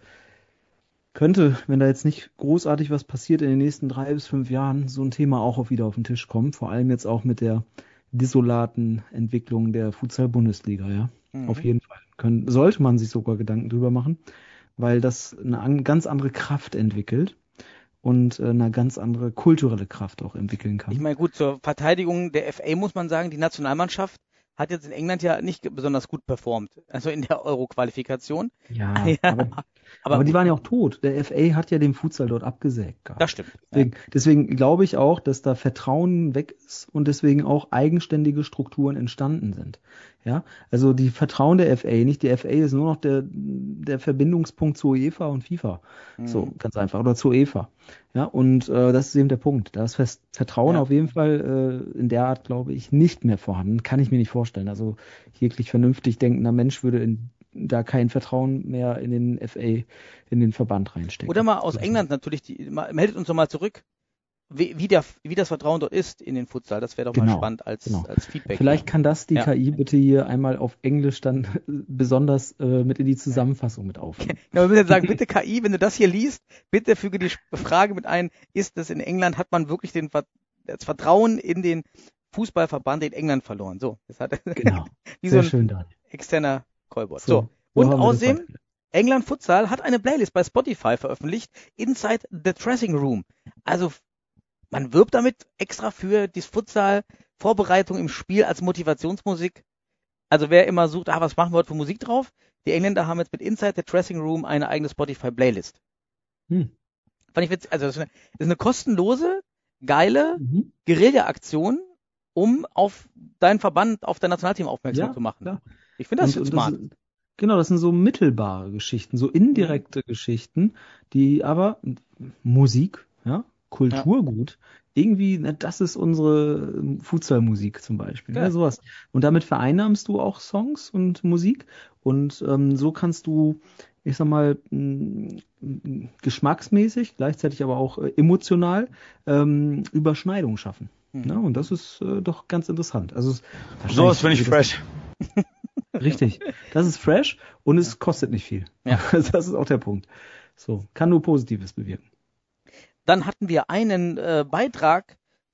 könnte, wenn da jetzt nicht großartig was passiert in den nächsten drei bis fünf Jahren, so ein Thema auch wieder auf den Tisch kommen. Vor allem jetzt auch mit der desolaten Entwicklung der Futsal-Bundesliga, ja. Mhm. Auf jeden Fall. Können, sollte man sich sogar Gedanken drüber machen, weil das eine an, ganz andere Kraft entwickelt und äh, eine ganz andere kulturelle Kraft auch entwickeln kann. Ich meine, gut, zur Verteidigung der F A muss man sagen, die Nationalmannschaft hat jetzt in England ja nicht ge- besonders gut performt, also in der Euro-Qualifikation. Ja, Ja, aber, aber, aber die gut, waren ja auch tot. Der F A hat ja den Futsal dort abgesägt gehabt. das stimmt. Ja. Deswegen, deswegen glaube ich auch, dass da Vertrauen weg ist und deswegen auch eigenständige Strukturen entstanden sind. Ja, also die Vertrauen der F A, nicht die F A ist nur noch der, der Verbindungspunkt zur UEFA und FIFA. So, Mhm. ganz einfach. Oder zur UEFA. Ja, und äh, das ist eben der Punkt. Da ist Fest- Vertrauen Ja. auf jeden Fall äh, in der Art, glaube ich, nicht mehr vorhanden. Kann ich mir nicht vorstellen. Also jeglich vernünftig denkender Mensch würde in, da kein Vertrauen mehr in den F A, in den Verband reinstecken. Oder mal aus England natürlich, die, mal, meldet uns doch mal zurück, wie, wie, der, wie das Vertrauen dort ist in den Futsal. Das wäre doch mal Genau, spannend als, genau. als Feedback. Vielleicht kann das die Ja. K I bitte hier einmal auf Englisch dann besonders äh, mit in die Zusammenfassung mit aufnehmen. Ja, wir müssen jetzt sagen, bitte K I, wenn du das hier liest, bitte füge die Frage mit ein, ist es in England, hat man wirklich den, das Vertrauen in den Fußballverband in England verloren? So, das hat Genau. wie Sehr so ein schön, Daniel. externer Callbot. So, So, wo und haben wir das außerdem, Beispiel? England Futsal hat eine Playlist bei Spotify veröffentlicht, Inside the Dressing Room. Also, man wirbt damit extra für die Futsal-Vorbereitung im Spiel als Motivationsmusik. Also wer immer sucht, ah, was machen wir heute für Musik drauf? Die Engländer haben jetzt mit Inside the Dressing Room eine eigene Spotify-Playlist. Hm. Fand ich witzig. Also das ist eine, das ist eine kostenlose, geile Mhm. Guerilla-Aktion, um auf deinen Verband, auf dein Nationalteam aufmerksam Ja, zu machen. klar. Ich finde das Und- und smart. Das, genau, das sind so mittelbare Geschichten, so indirekte Geschichten, die aber Musik, ja, Kulturgut, irgendwie, na, das ist unsere ähm, Futsal-Musik zum Beispiel, Geil. ne, sowas. Und damit vereinnahmst du auch Songs und Musik und ähm, so kannst du, ich sag mal, mh, mh, geschmacksmäßig, gleichzeitig aber auch äh, emotional ähm, Überschneidung schaffen. Mhm. Ne? Und das ist äh, doch ganz interessant. Also es- Sowas finde ich wahrscheinlich- fresh. Richtig. Das ist fresh und es kostet nicht viel. Ja. Das ist auch der Punkt. So, kann nur Positives bewirken. Dann hatten wir einen äh, Beitrag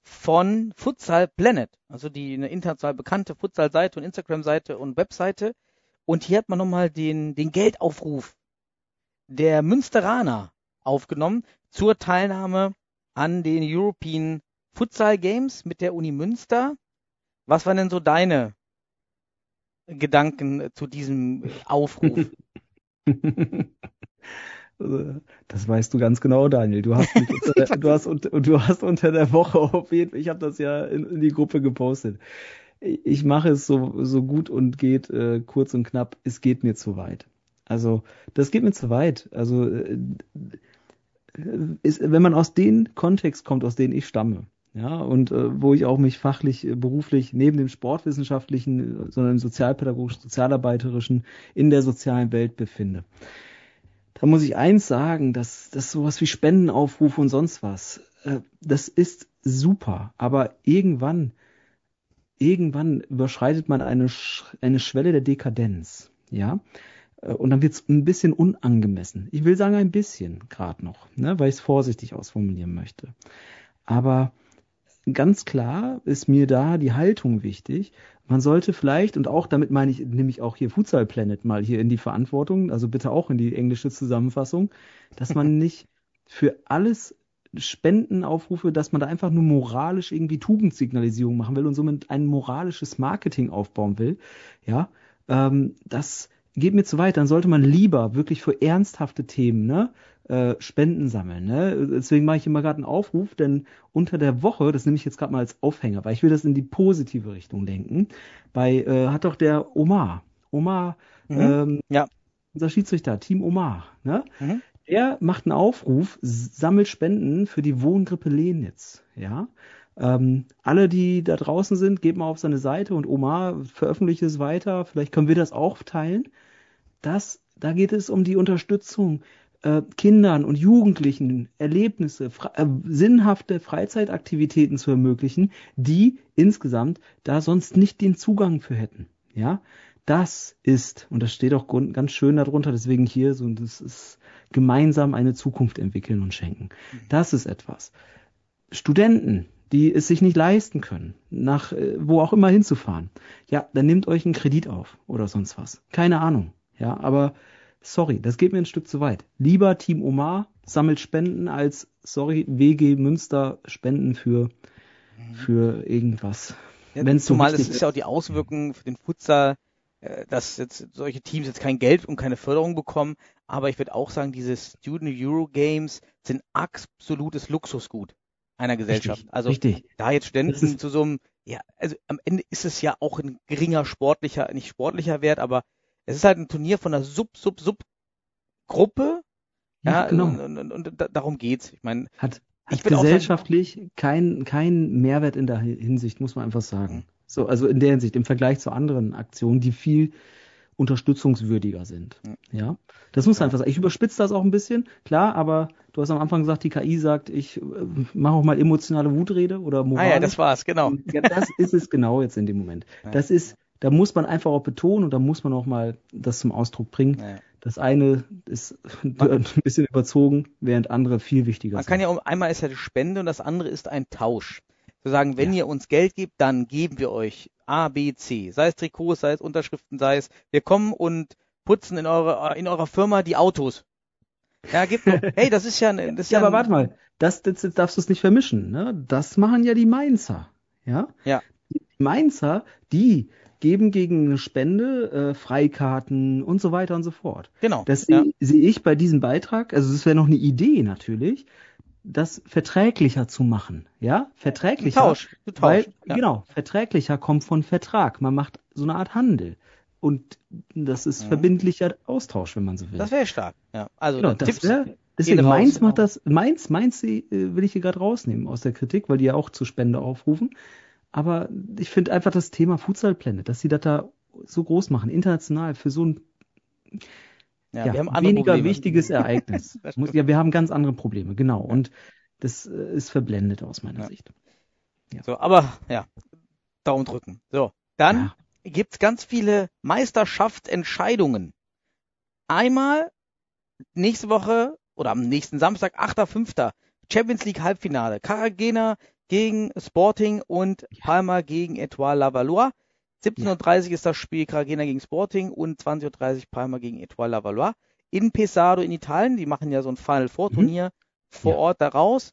von Futsal Planet, also die eine international bekannte Futsal-Seite und Instagram-Seite und Webseite. Und hier hat man nochmal den, den Geldaufruf der Münsteraner aufgenommen zur Teilnahme an den European Futsal Games mit der Uni Münster. Was waren denn so deine Gedanken zu diesem Aufruf? Das weißt du ganz genau, Daniel. Du hast, mich unter, der, du hast, unter, du hast unter der Woche auf jeden Fall, ich habe das ja in, in die Gruppe gepostet. Ich mache es so, so gut und geht äh, kurz und knapp. Es geht mir zu weit. Also das geht mir zu weit. Also äh, ist, wenn man aus dem Kontext kommt, aus dem ich stamme, ja, und äh, wo ich auch mich fachlich, äh, beruflich neben dem sportwissenschaftlichen, äh, sondern im sozialpädagogischen, sozialarbeiterischen in der sozialen Welt befinde. Da muss ich eins sagen, dass das sowas wie Spendenaufrufe und sonst was, äh, das ist super, aber irgendwann, irgendwann überschreitet man eine, Sch- eine Schwelle der Dekadenz, ja, Äh, und dann wird es ein bisschen unangemessen. Ich will sagen ein bisschen, gerade noch, ne, weil ich es vorsichtig ausformulieren möchte. Aber ganz klar ist mir da die Haltung wichtig. Man sollte vielleicht, und auch damit meine ich, nehme ich auch hier Futsal Planet mal hier in die Verantwortung, also bitte auch in die englische Zusammenfassung, dass man nicht für alles Spendenaufrufe, dass man da einfach nur moralisch irgendwie Tugendsignalisierung machen will und somit ein moralisches Marketing aufbauen will, ja, ähm, das geht mir zu weit. Dann sollte man lieber wirklich für ernsthafte Themen, ne, äh, Spenden sammeln. Ne? Deswegen mache ich immer gerade einen Aufruf, denn unter der Woche, das nehme ich jetzt gerade mal als Aufhänger, weil ich will das in die positive Richtung lenken, bei, äh, hat doch der Omar, Omar, Mhm. ähm, Ja. unser Schiedsrichter, Team Omar, ne? Mhm. Der macht einen Aufruf, sammelt Spenden für die Wohngrippe Lenitz. Ja, ähm, alle, die da draußen sind, geht mal auf seine Seite und Omar veröffentlicht es weiter. Vielleicht können wir das auch teilen. Das, da geht es um die Unterstützung äh, Kindern und Jugendlichen Erlebnisse, fre äh, sinnhafte Freizeitaktivitäten zu ermöglichen, die insgesamt da sonst nicht den Zugang für hätten. Ja, das ist, und das steht auch ganz schön darunter, deswegen hier so, das ist gemeinsam eine Zukunft entwickeln und schenken. Das ist etwas. Studenten, die es sich nicht leisten können, nach äh, wo auch immer hinzufahren, ja, dann nehmt euch einen Kredit auf oder sonst was. Keine Ahnung. Ja, aber sorry, das geht mir ein Stück zu weit. Lieber Team Omar sammelt Spenden als, sorry, W G Münster Spenden für, für irgendwas. Ja, Wenn's so zumal es wichtig ist ja auch die Auswirkungen für den Futsal, äh, dass jetzt solche Teams jetzt kein Geld und keine Förderung bekommen. Aber ich würde auch sagen, diese Student Euro Games sind absolutes Luxusgut einer Gesellschaft. Richtig, also richtig. da jetzt Das Studenten ist- zu so einem, ja, also am Ende ist es ja auch ein geringer sportlicher, nicht sportlicher Wert, aber es ist halt ein Turnier von einer Sub-Sub-Sub-Gruppe. Ja, genau. Und, und, und, und da- darum geht's. Ich meine, Hat, Ich hat würde auch gesellschaftlich keinen kein Mehrwert in der Hinsicht, muss man einfach sagen. So, also in der Hinsicht, im Vergleich zu anderen Aktionen, die viel unterstützungswürdiger sind. Ja, das muss man einfach sagen. Ich überspitze das auch ein bisschen, klar, aber du hast am Anfang gesagt, die K I sagt, ich äh, mache auch mal emotionale Wutrede oder ah Moral. ja, das war's, genau. Ja, das ist es genau jetzt in dem Moment. Das ist, da muss man einfach auch betonen und da muss man auch mal das zum Ausdruck bringen. Ja. Das eine ist ein bisschen überzogen, während andere viel wichtiger Man sind. kann ja um, einmal ist ja die Spende und das andere ist ein Tausch. Zu sagen, wenn ihr uns Geld gebt, dann geben wir euch A, B, C. Sei es Trikots, sei es Unterschriften, sei es, wir kommen und putzen in eurer, in eurer Firma die Autos. Ja, gibt doch, hey, das ist ja, ein- das ist Ja, ja, aber ein- warte mal, das, das, das darfst du es nicht vermischen, ne? Das machen ja die Mainzer, ja? Ja. Die Mainzer, die geben gegen eine Spende äh, Freikarten und so weiter und so fort. Genau. Das ja. sehe sehe ich bei diesem Beitrag, also es wäre noch eine Idee natürlich, das verträglicher zu machen, ja? Verträglicher. Tausch, du Weil, tauschst, ja. genau, verträglicher kommt von Vertrag. Man macht so eine Art Handel. Und das ist Mhm. verbindlicher Austausch, wenn man so will. Das wäre stark. Ja. Also Genau, dann das Tipps. wär, deswegen Gehen raus. Mainz macht das, Mainz, Mainz äh, will ich hier gerade rausnehmen aus der Kritik, weil die ja auch zur Spende aufrufen. Aber ich finde einfach das Thema Futsalpläne, dass sie das da so groß machen, international, für so ein Ja, ja, wir haben andere weniger Probleme. wichtiges Ereignis. Das Muss, stimmt. ja, wir haben ganz andere Probleme, genau. Und das äh, ist verblendet aus meiner Ja. Sicht. So, aber ja, Daumen drücken. So, dann Ja. gibt's ganz viele Meisterschaftsentscheidungen. Einmal nächste Woche oder am nächsten Samstag, achter fünfter Champions League Halbfinale. Cartagena gegen Sporting und Palma gegen Etoile Lavallois. siebzehn Uhr dreißig ist das Spiel Cartagena gegen Sporting und zwanzig Uhr dreißig Palma gegen Etoile Lavallois. In Pesaro in Italien. Die machen ja so ein Final Four Turnier vor Ja. Ort daraus.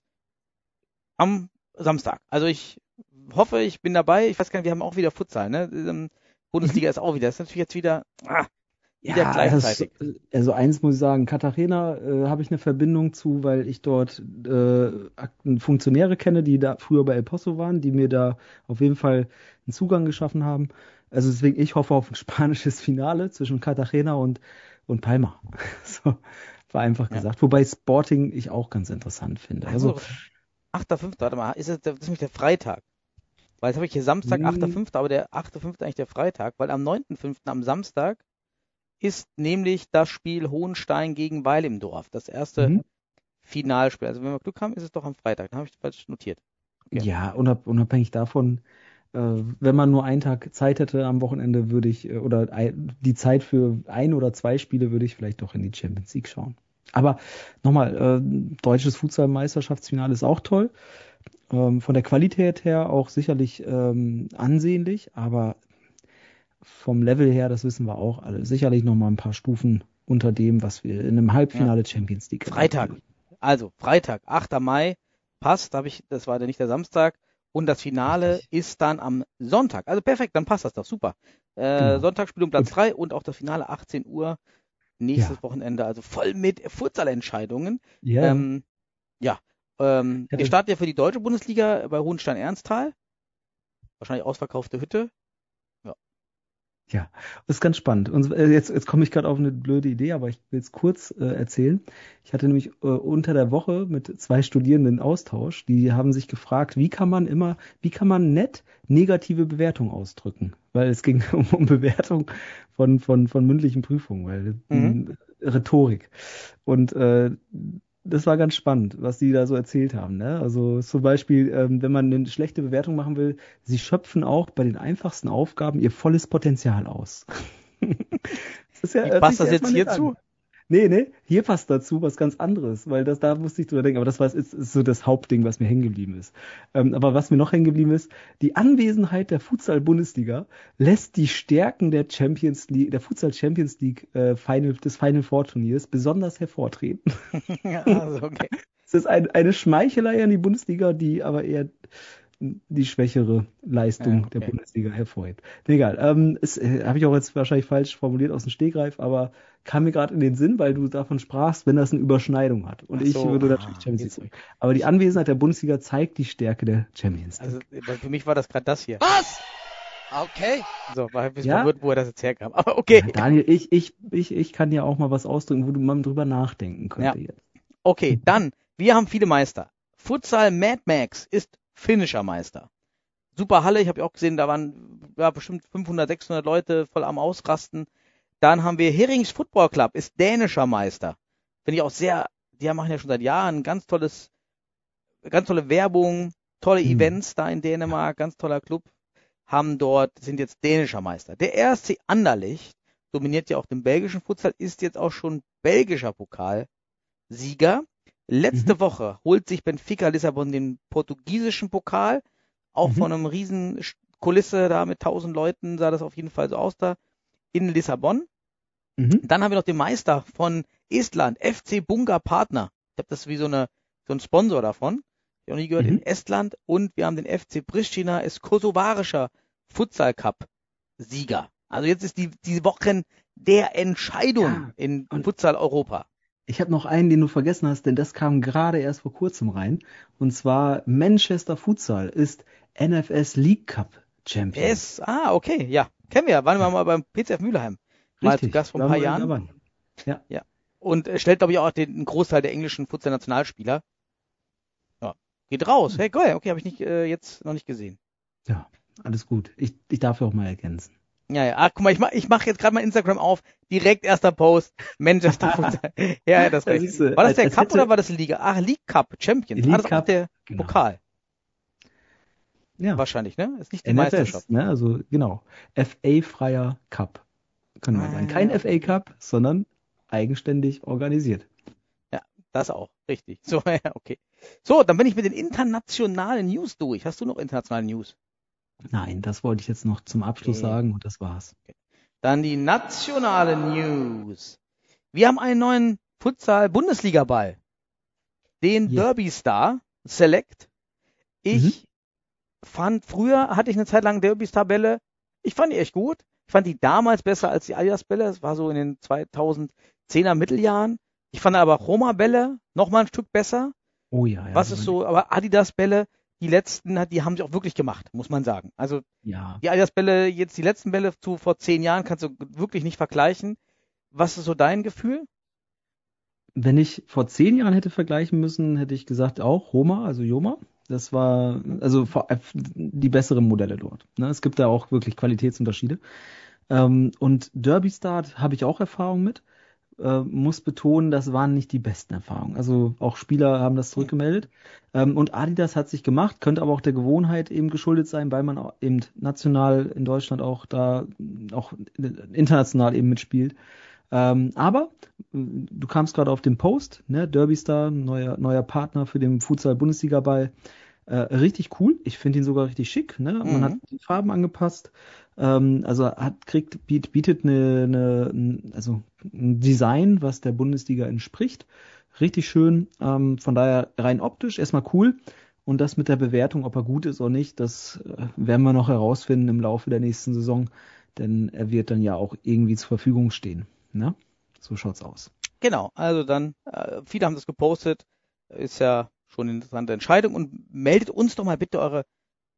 Am Samstag. Also ich hoffe, ich bin dabei. Ich weiß gar nicht, wir haben auch wieder Futsal, ne? Ähm, Bundesliga ist auch wieder. Das ist natürlich jetzt wieder, ah, wieder gleichzeitig. Also, also eins muss ich sagen, Katharina äh, habe ich eine Verbindung zu, weil ich dort äh, Funktionäre kenne, die da früher bei El Pozo waren, die mir da auf jeden Fall einen Zugang geschaffen haben. Also deswegen, ich hoffe auf ein spanisches Finale zwischen Cartagena und, und Palma. So, war einfach Ja. gesagt. Wobei Sporting ich auch ganz interessant finde. Also, achter fünfter Warte mal, ist das, das ist nämlich der Freitag. Weil jetzt habe ich hier Samstag, Hm. achter fünfter aber der achter fünfter eigentlich der Freitag, weil am neunten fünften am Samstag ist nämlich das Spiel Hohenstein gegen Weil im Dorf. Das erste Mhm. Finalspiel. Also wenn wir Glück haben, ist es doch am Freitag. Dann habe ich das falsch notiert. Okay. ja, unab unabhängig davon, äh, wenn man nur einen Tag Zeit hätte am Wochenende, würde ich, äh, oder ein, die Zeit für ein oder zwei Spiele, würde ich vielleicht doch in die Champions League schauen. Aber nochmal, äh, deutsches Futsal-Meisterschaftsfinale ist auch toll. Ähm, von der Qualität her auch sicherlich ähm, ansehnlich, aber vom Level her, das wissen wir auch alle, sicherlich nochmal ein paar Stufen unter dem, was wir in einem Halbfinale Champions League Freitag. Also Freitag, achter Mai, passt, habe ich, das war ja nicht der Samstag. Und das Finale Richtig. ist dann am Sonntag. Also perfekt, dann passt das doch super. Äh, Genau. Sonntagsspiel um Platz Und- drei und auch das Finale achtzehn Uhr. Nächstes Ja. Wochenende, also voll mit Futsal-Entscheidungen. Ja, Ähm, ja, ähm, Ja, wir das- starten ja für die deutsche Bundesliga bei Hohenstein-Ernsthal. Wahrscheinlich ausverkaufte Hütte. Ja, das ist ganz spannend. Und äh, jetzt, jetzt komme ich gerade auf eine blöde Idee, aber ich will es kurz äh, erzählen. Ich hatte nämlich äh, unter der Woche mit zwei Studierenden Austausch, die haben sich gefragt, wie kann man immer, wie kann man nett negative Bewertung ausdrücken? Weil es ging um, um Bewertung von, von, von mündlichen Prüfungen, weil Mhm. äh, Rhetorik. Und äh, das war ganz spannend, was die da so erzählt haben. Ne? Also zum Beispiel, ähm, wenn man eine schlechte Bewertung machen will, sie schöpfen auch bei den einfachsten Aufgaben ihr volles Potenzial aus. Das ist ja, Wie hört passt sich das jetzt erstmal nett hierzu? an. Nee, nee, hier passt dazu was ganz anderes, weil das, da musste ich drüber denken, aber das war, ist, ist so das Hauptding, was mir hängen geblieben ist. Ähm, aber was mir noch hängen geblieben ist, die Anwesenheit der Futsal-Bundesliga lässt die Stärken der Champions League, der Futsal Champions League äh, Final, des Final Four Turniers besonders hervortreten. Also, okay. Es ist ein, eine Schmeichelei an die Bundesliga, die aber eher die schwächere Leistung Ja, der okay. Bundesliga hervorhebt. Nee, egal. Ähm, das äh, habe ich auch jetzt wahrscheinlich falsch formuliert aus dem Stegreif, aber kam mir gerade in den Sinn, weil du davon sprachst, wenn das eine Überschneidung hat. Und Ach ich so, würde ah, natürlich Champions League jetzt- sagen. Aber die Anwesenheit der Bundesliga zeigt die Stärke der Champions League. Also weil für mich war das gerade das hier. Was? Okay. So, war ein bisschen Ja? verwirrt, wo er das jetzt herkam. Aber okay. Ja, Daniel, ich, ich, ich, ich kann ja auch mal was ausdrücken, wo du mal drüber nachdenken könnte Ja. jetzt. Okay, dann, wir haben viele Meister. Futsal Mad Max ist finnischer Meister. Super Halle, ich habe ja auch gesehen, da waren ja, bestimmt fünfhundert, sechshundert Leute voll am Ausrasten. Dann haben wir Herings Football Club, ist dänischer Meister. Finde ich auch sehr, die machen ja schon seit Jahren ganz tolles, ganz tolle Werbung, tolle Mhm. Events da in Dänemark, ganz toller Club. Haben dort, sind jetzt dänischer Meister. Der R S C Anderlecht dominiert ja auch den belgischen Futsal, ist jetzt auch schon belgischer Pokalsieger. Letzte Mhm. Woche holt sich Benfica Lissabon den portugiesischen Pokal, auch Mhm. von einem riesen Sch- Kulisse da mit tausend Leuten sah das auf jeden Fall so aus da in Lissabon. Mhm. Dann haben wir noch den Meister von Estland, F C Bunga Partner. Ich habe das wie so eine so ein Sponsor davon. Ich habe noch nie gehört, Mhm. in Estland. Und wir haben den F C Pristina, ist kosovarischer Futsal Cup Sieger. Also jetzt ist die die Wochen der Entscheidung Ja, in und- Futsal Europa. Ich habe noch einen, den du vergessen hast, denn das kam gerade erst vor kurzem rein. Und zwar Manchester Futsal ist N F S League Cup Champion. Es, ah, okay, ja, kennen wir ja. Waren wir mal beim P C F Mülheim. Mal zu Gast vor ein waren paar wir Jahren. dabei. Ja. Und äh, stellt, glaube ich, auch den einen Großteil der englischen Futsal-Nationalspieler. Ja, geht raus. Hey, geil, okay, habe ich nicht, äh, jetzt noch nicht gesehen. Ja, alles gut. Ich, ich darf ja auch mal ergänzen. Ja, ja. Ach, guck mal, ich mach, ich mach jetzt gerade mal Instagram auf. Direkt erster Post. Manchester Futsal. Ja, ja, das Ja, recht. siehste, War das als- der als Cup hätte- oder war das Liga? Ach, League Cup Champions. League ah, das ist auch Cup, der genau. Pokal. Ja, Wahrscheinlich, ne? Ist nicht die N F Meisterschaft. S, ne? Also genau. F A-freier Cup. Können wir Ah, sagen. Kein okay. F A Cup, sondern eigenständig organisiert. Das auch, richtig. So, ja, okay. So, dann bin ich mit den internationalen News durch. Hast du noch internationale News? Nein, das wollte ich jetzt noch zum Abschluss Okay. sagen und das war's. Dann die nationale News. Wir haben einen neuen Futsal-Bundesliga-Ball. Den Ja. Derby Star Select. Ich Mhm. fand, früher hatte ich eine Zeit lang Derby Star Bälle. Ich fand die echt gut. Ich fand die damals besser als die Adidas Bälle. Das war so in den zweitausendzehner Mitteljahren. Ich fand aber Roma Bälle noch mal ein Stück besser. Oh ja, ja. Was ist so, aber Adidas Bälle, die letzten, die haben sie auch wirklich gemacht, muss man sagen. Also Ja. die Adidas Bälle, jetzt die letzten Bälle zu vor zehn Jahren kannst du wirklich nicht vergleichen. Was ist so dein Gefühl? Wenn ich vor zehn Jahren hätte vergleichen müssen, hätte ich gesagt auch Roma, also Joma. Das war also vor- die besseren Modelle dort. Ne? Es gibt da auch wirklich Qualitätsunterschiede. Ähm, und Derby Start habe ich auch Erfahrung mit. Äh, muss betonen, das waren nicht die besten Erfahrungen. Also auch Spieler haben das zurückgemeldet. Ähm, und Adidas hat sich gemacht, könnte aber auch der Gewohnheit eben geschuldet sein, weil man auch eben national in Deutschland auch da auch international eben mitspielt. Ähm, aber äh, du kamst gerade auf den Post, ne? Derby Star, neuer, neuer Partner für den Futsal-Bundesliga-Ball. Äh, richtig cool. Ich finde ihn sogar richtig schick. Ne? Man Mhm. hat die Farben angepasst. Ähm, also hat, kriegt, biet, bietet eine, eine, also ein Design, was der Bundesliga entspricht. Richtig schön. Ähm, von daher rein optisch erstmal cool. Und das mit der Bewertung, ob er gut ist oder nicht, das äh, werden wir noch herausfinden im Laufe der nächsten Saison. Denn er wird dann ja auch irgendwie zur Verfügung stehen. Ne? So schaut's aus. Genau, also dann, äh, viele haben das gepostet, ist ja schon eine interessante Entscheidung und meldet uns doch mal bitte eure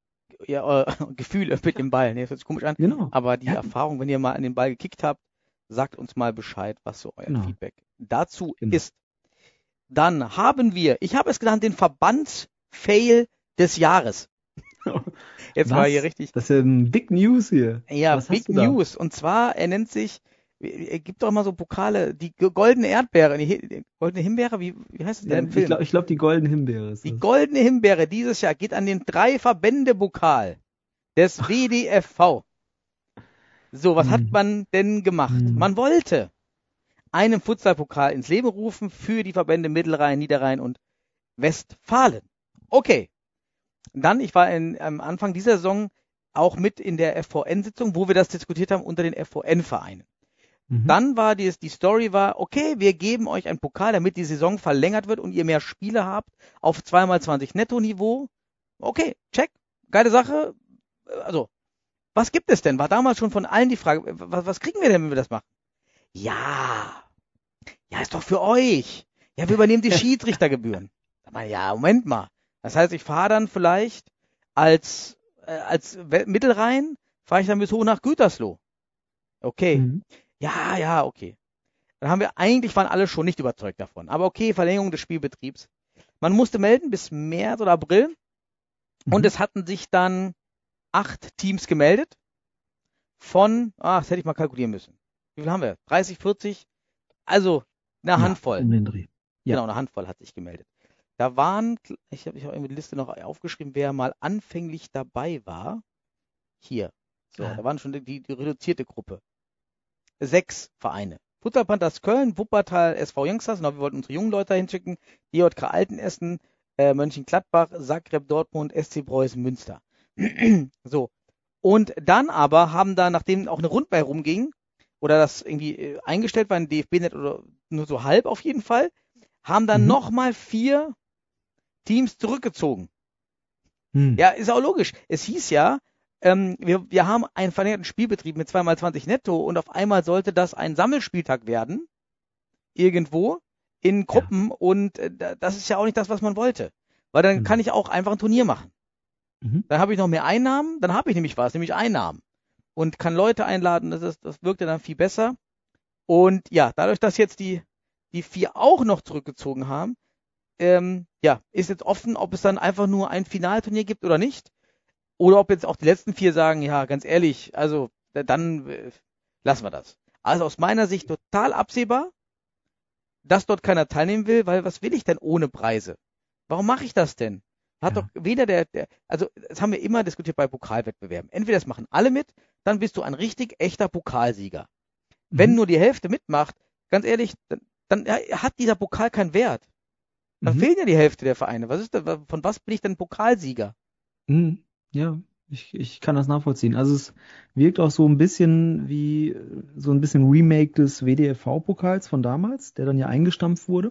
ja, eure Gefühle mit dem Ball. Nee, das hört sich komisch an. Genau. Aber die Ja. Erfahrung, wenn ihr mal an den Ball gekickt habt, sagt uns mal Bescheid, was so euer Genau. Feedback dazu Genau. ist. Dann haben wir, ich habe es genannt, den Verbandsfail des Jahres. Jetzt Was? war hier richtig. Das ist ja ein Big News hier. Ja, Was Big hast du da? News. Und zwar, er nennt sich, er gibt doch mal so Pokale, die ge- goldene Erdbeere, die, Hi- die goldene Himbeere, wie, wie heißt es Ja, denn im ich Film? glaube, ich glaub, die goldene Himbeere ist Die das. goldene Himbeere dieses Jahr geht an den Drei-Verbände-Pokal des W D F V. So, was hat Hm. man denn gemacht? Hm. Man wollte einen Futsal-Pokal ins Leben rufen für die Verbände Mittelrhein, Niederrhein und Westfalen. Okay. Dann, ich war in, am Anfang dieser Saison auch mit in der F V N-Sitzung, wo wir das diskutiert haben unter den F V N-Vereinen. Mhm. Dann war die, die Story war, okay, wir geben euch einen Pokal, damit die Saison verlängert wird und ihr mehr Spiele habt auf zwei mal zwanzig Netto-Niveau. Okay, check, geile Sache. Also, was gibt es denn? War damals schon von allen die Frage, was, was kriegen wir denn, wenn wir das machen? Ja, ja, ist doch für euch. Ja, wir übernehmen die Schiedsrichtergebühren. Sag mal, ja, Moment mal. Das heißt, ich fahre dann vielleicht als, äh, als We- Mittelrhein, fahre ich dann bis hoch nach Gütersloh. Okay. Mhm. Ja, ja, okay. Dann haben wir, eigentlich waren alle schon nicht überzeugt davon. Aber okay, Verlängerung des Spielbetriebs. Man musste melden bis März oder April. Und Mhm. es hatten sich dann acht Teams gemeldet. Von, ah, das hätte ich mal kalkulieren müssen. Wie viel haben wir? dreißig, vierzig? Also, eine Ja, Handvoll. um den Dreh. Ja. Genau, eine Handvoll hat sich gemeldet. Da waren, ich habe ich hab irgendwie die Liste noch aufgeschrieben, wer mal anfänglich dabei war. Hier. So, Ah. da waren schon die, die reduzierte Gruppe. Sechs Vereine. Futsal Panthers Köln, Wuppertal, S V Youngsters, genau, wir wollten unsere jungen Leute hinschicken, D J K Altenessen, äh, Mönchengladbach, Zagreb Dortmund, S C Preußen Münster. So. Und dann aber haben da, nachdem auch eine Rundmail rumging, oder das irgendwie äh, eingestellt war in D F B-Net oder nur so halb auf jeden Fall, haben dann Mhm. nochmal vier Teams zurückgezogen. Hm. Ja, ist auch logisch. Es hieß ja, ähm, wir, wir haben einen verlängerten Spielbetrieb mit zwei mal zwanzig netto und auf einmal sollte das ein Sammelspieltag werden. Irgendwo in Gruppen und äh, da- das ist ja auch nicht das, was man wollte. Weil dann Mhm. kann ich auch einfach ein Turnier machen. Mhm. Dann habe ich noch mehr Einnahmen, dann habe ich nämlich was, nämlich Einnahmen. Und kann Leute einladen, das, ist, das wirkt ja dann viel besser. Und ja, dadurch, dass jetzt die, die vier auch noch zurückgezogen haben, ähm, ja, ist jetzt offen, ob es dann einfach nur ein Finalturnier gibt oder nicht. Oder ob jetzt auch die letzten vier sagen, ja, ganz ehrlich, also äh, dann äh, lassen wir das. Also aus meiner Sicht total absehbar, dass dort keiner teilnehmen will, weil was will ich denn ohne Preise? Warum mache ich das denn? Hat Ja. doch weder der, der, also das haben wir immer diskutiert bei Pokalwettbewerben. Entweder das machen alle mit, dann bist du ein richtig echter Pokalsieger. Wenn Mhm. nur die Hälfte mitmacht, ganz ehrlich, dann, dann ja, hat dieser Pokal keinen Wert. Dann Mhm. fehlen ja die Hälfte der Vereine. Was ist da, von was bin ich denn Pokalsieger? Mhm. Ja, ich, ich kann das nachvollziehen. Also es wirkt auch so ein bisschen wie äh, so ein bisschen Remake des W D F V-Pokals von damals, der dann ja eingestampft wurde.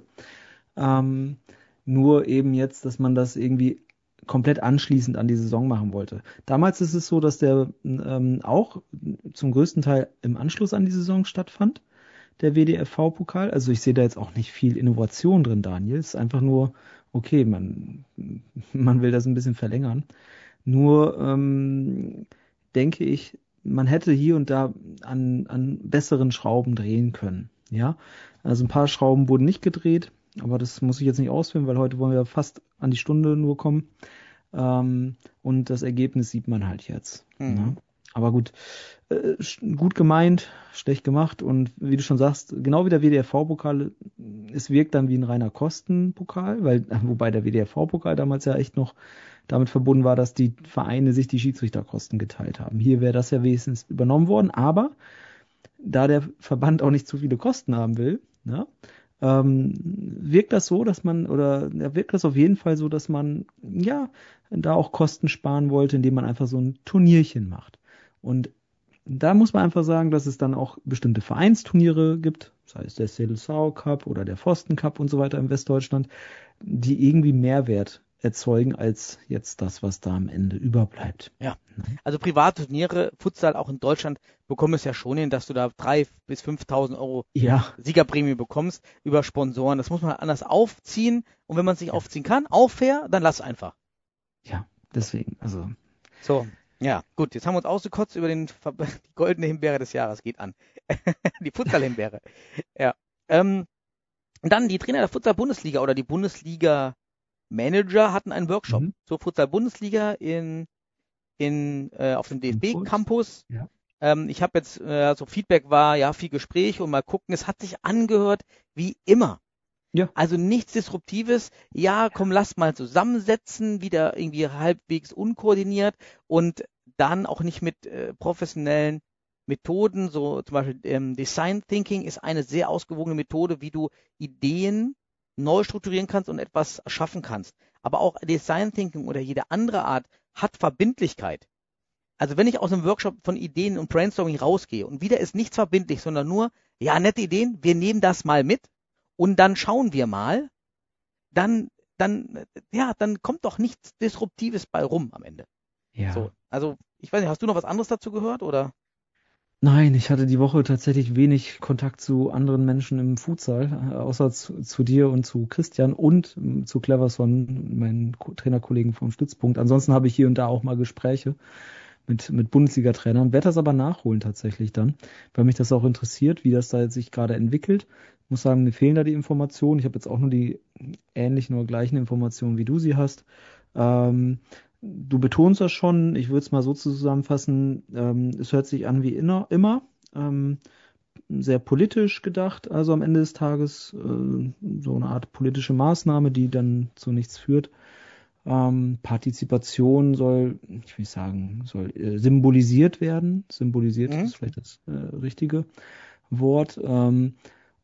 Ähm, nur eben jetzt, dass man das irgendwie komplett anschließend an die Saison machen wollte. Damals ist es so, dass der ähm, auch zum größten Teil im Anschluss an die Saison stattfand, der W D F V-Pokal. Also ich sehe da jetzt auch nicht viel Innovation drin, Daniel. Es ist einfach nur, okay, man, man will das ein bisschen verlängern. Nur ähm, denke ich, man hätte hier und da an, an besseren Schrauben drehen können. Ja, also ein paar Schrauben wurden nicht gedreht, aber das muss ich jetzt nicht ausführen, weil heute wollen wir fast an die Stunde nur kommen. Ähm, und das Ergebnis sieht man halt jetzt. Mhm. Ne? Aber gut, äh, sch- gut gemeint, schlecht gemacht und wie du schon sagst, genau wie der W D F V-Pokal, es wirkt dann wie ein reiner Kostenpokal, weil, wobei der W D F V-Pokal damals ja echt noch damit verbunden war, dass die Vereine sich die Schiedsrichterkosten geteilt haben. Hier wäre das ja wenigstens übernommen worden, aber da der Verband auch nicht zu viele Kosten haben will, ne, ähm, wirkt das so, dass man, oder ja, wirkt das auf jeden Fall so, dass man ja da auch Kosten sparen wollte, indem man einfach so ein Turnierchen macht. Und da muss man einfach sagen, dass es dann auch bestimmte Vereinsturniere gibt, sei es der Seleção Cup oder der Pfosten Cup und so weiter in Westdeutschland, die irgendwie Mehrwert erzeugen als jetzt das, was da am Ende überbleibt. Ja. Also private Turniere, Futsal auch in Deutschland, bekommen es ja schon hin, dass du da drei bis fünftausend Euro Ja, Siegerprämie bekommst über Sponsoren. Das muss man halt anders aufziehen. Und wenn man es nicht aufziehen kann, auch fair, dann lass einfach. ja, deswegen, also So, ja, gut, jetzt haben wir uns ausgekotzt über den, die goldene Himbeere des Jahres, geht an. Die Futsal-Himbeere. Ja. Ähm, dann die Trainer der Futsal-Bundesliga oder die Bundesliga-Manager hatten einen Workshop Mhm. zur Futsal-Bundesliga in, in, äh, auf dem D F B-Campus. Ja. Ähm, ich habe jetzt, äh, so Feedback war, ja, viel Gespräch und mal gucken. Es hat sich angehört wie immer. Ja. Also nichts Disruptives. Ja, komm, lass mal zusammensetzen, wieder irgendwie halbwegs unkoordiniert und dann auch nicht mit äh, professionellen Methoden. So zum Beispiel ähm, Design Thinking ist eine sehr ausgewogene Methode, wie du Ideen neu strukturieren kannst und etwas erschaffen kannst. Aber auch Design Thinking oder jede andere Art hat Verbindlichkeit. Also wenn ich aus einem Workshop von Ideen und Brainstorming rausgehe und wieder ist nichts verbindlich, sondern nur, ja, nette Ideen, wir nehmen das mal mit und dann schauen wir mal, dann, dann, ja, dann kommt doch nichts Disruptives bei rum am Ende. Ja. So, also, ich weiß nicht, hast du noch was anderes dazu gehört, oder? Nein, ich hatte die Woche tatsächlich wenig Kontakt zu anderen Menschen im Futsal, äh, außer zu, zu dir und zu Christian und ähm, zu Cleverson, meinen Ko- Trainerkollegen vom Stützpunkt. Ansonsten habe ich hier und da auch mal Gespräche mit, mit Bundesliga-Trainern, werde das aber nachholen tatsächlich dann, weil mich das auch interessiert, wie das da jetzt sich gerade entwickelt. Ich muss sagen, mir fehlen da die Informationen. Ich habe jetzt auch nur die ähnlichen oder gleichen Informationen, wie du sie hast. Ähm, Du betonst das schon, ich würde es mal so zusammenfassen, ähm, es hört sich an wie inner, immer, ähm, sehr politisch gedacht, also am Ende des Tages äh, so eine Art politische Maßnahme, die dann zu nichts führt. Ähm, Partizipation soll, ich will sagen, soll äh, symbolisiert werden. Symbolisiert Mhm. ist vielleicht das äh, richtige Wort. Ähm,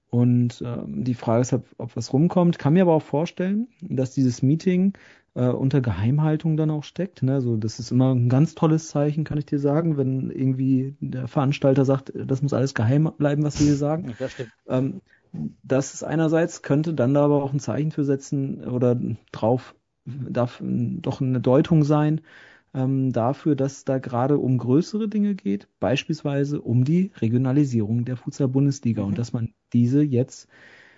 und ähm, die Frage ist, ob, ob was rumkommt. Kann mir aber auch vorstellen, dass dieses Meeting äh, unter Geheimhaltung dann auch steckt. Ne? Also das ist immer ein ganz tolles Zeichen, kann ich dir sagen, wenn irgendwie der Veranstalter sagt, das muss alles geheim bleiben, was wir hier sagen. Das stimmt. Ähm, das ist einerseits, könnte dann da aber auch ein Zeichen für setzen oder drauf darf doch eine Deutung sein ähm, dafür, dass da gerade um größere Dinge geht, beispielsweise um die Regionalisierung der Futsal-Bundesliga Mhm. und dass man diese jetzt,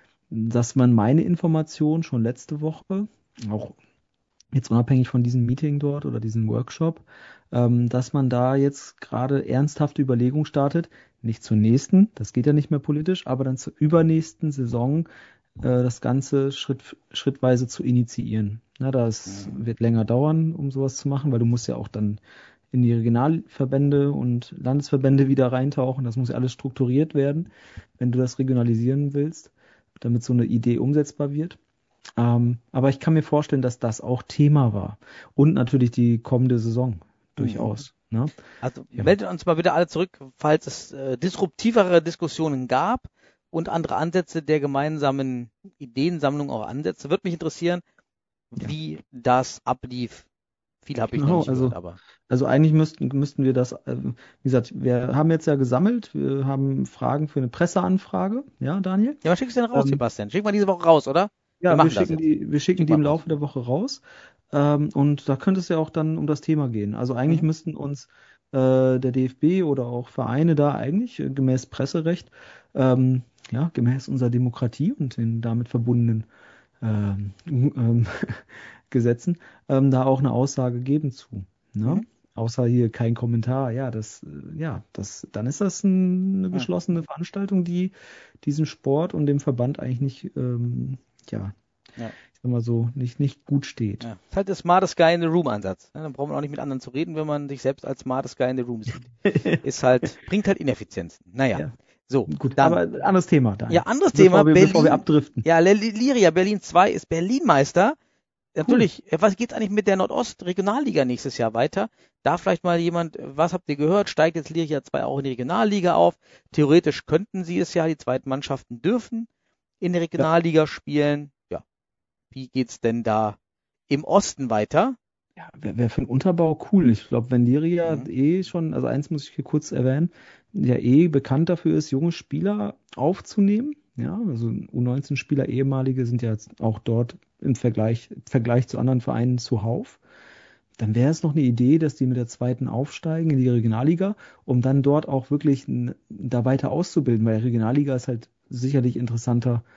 dass man meine Information schon letzte Woche, auch jetzt unabhängig von diesem Meeting dort oder diesem Workshop, ähm, dass man da jetzt gerade ernsthafte Überlegungen startet, nicht zur nächsten, das geht ja nicht mehr politisch, aber dann zur übernächsten Saison äh, das Ganze Schritt, schrittweise zu initiieren. Na, das Mhm. wird länger dauern, um sowas zu machen, weil du musst ja auch dann in die Regionalverbände und Landesverbände wieder reintauchen. Das muss ja alles strukturiert werden, wenn du das regionalisieren willst, damit so eine Idee umsetzbar wird. Ähm, aber ich kann mir vorstellen, dass das auch Thema war. Und natürlich die kommende Saison durchaus. Ne? Also Ja. meldet uns mal wieder alle zurück, falls es äh, disruptivere Diskussionen gab und andere Ansätze der gemeinsamen Ideensammlung auch Ansätze. Würde mich interessieren, Ja. wie das ablief. Viel habe ich Genau, noch nicht also- gehört, aber Also eigentlich müssten, müssten wir das, äh, wie gesagt, wir haben jetzt ja gesammelt, wir haben Fragen für eine Presseanfrage. Ja, Daniel? ja, was schickst du denn raus, Ähm, Sebastian? Schick mal diese Woche raus, oder? Ja, Wir wir, machen das schicken jetzt. die, wir schicken Schick die im mal raus. Laufe der Woche raus. Ähm, und da könnte es ja auch dann um das Thema gehen. Also eigentlich Mhm. müssten uns äh, der D F B oder auch Vereine da eigentlich äh, gemäß Presserecht, ähm, ja, gemäß unserer Demokratie und den damit verbundenen ähm, ähm, Gesetzen, ähm, da auch eine Aussage geben zu. Ne? Mhm. Außer hier kein Kommentar. Ja, das, äh, ja, das, dann ist das ein, eine Mhm. geschlossene Veranstaltung, die diesem Sport und dem Verband eigentlich nicht, ähm, ja, Ja. ich sag mal so, nicht, nicht gut steht. Ja. Das ist halt der smartest guy in the room Ansatz. Ja, dann braucht man auch nicht mit anderen zu reden, wenn man sich selbst als smartest guy in the room sieht. Ist halt, bringt halt Ineffizienzen. Naja. Ja. So, Gut, dann. aber anderes Thema, Daniel. Ja, anderes bevor Thema, wir, Berlin. Bevor wir abdriften. Ja, Le- Liria Berlin zwei ist Berlin-Meister. Natürlich, was geht's eigentlich mit der Nordost-Regionalliga nächstes Jahr weiter? Da vielleicht mal jemand, was habt ihr gehört? Steigt jetzt Liria zwei auch in die Regionalliga auf? Theoretisch könnten sie es ja, die zweiten Mannschaften dürfen in der Regionalliga spielen. Ja, wie geht's denn da im Osten weiter? Ja, wäre wär für den Unterbau cool. Ich glaube, wenn Liria Mhm. eh schon, also eins muss ich hier kurz erwähnen, ja eh bekannt dafür ist, junge Spieler aufzunehmen. Ja, also U neunzehn Spieler, ehemalige, sind ja jetzt auch dort im Vergleich, im Vergleich zu anderen Vereinen zuhauf. Dann wäre es noch eine Idee, dass die mit der zweiten aufsteigen in die Regionalliga, um dann dort auch wirklich n- da weiter auszubilden, weil Regionalliga ist halt sicherlich interessanter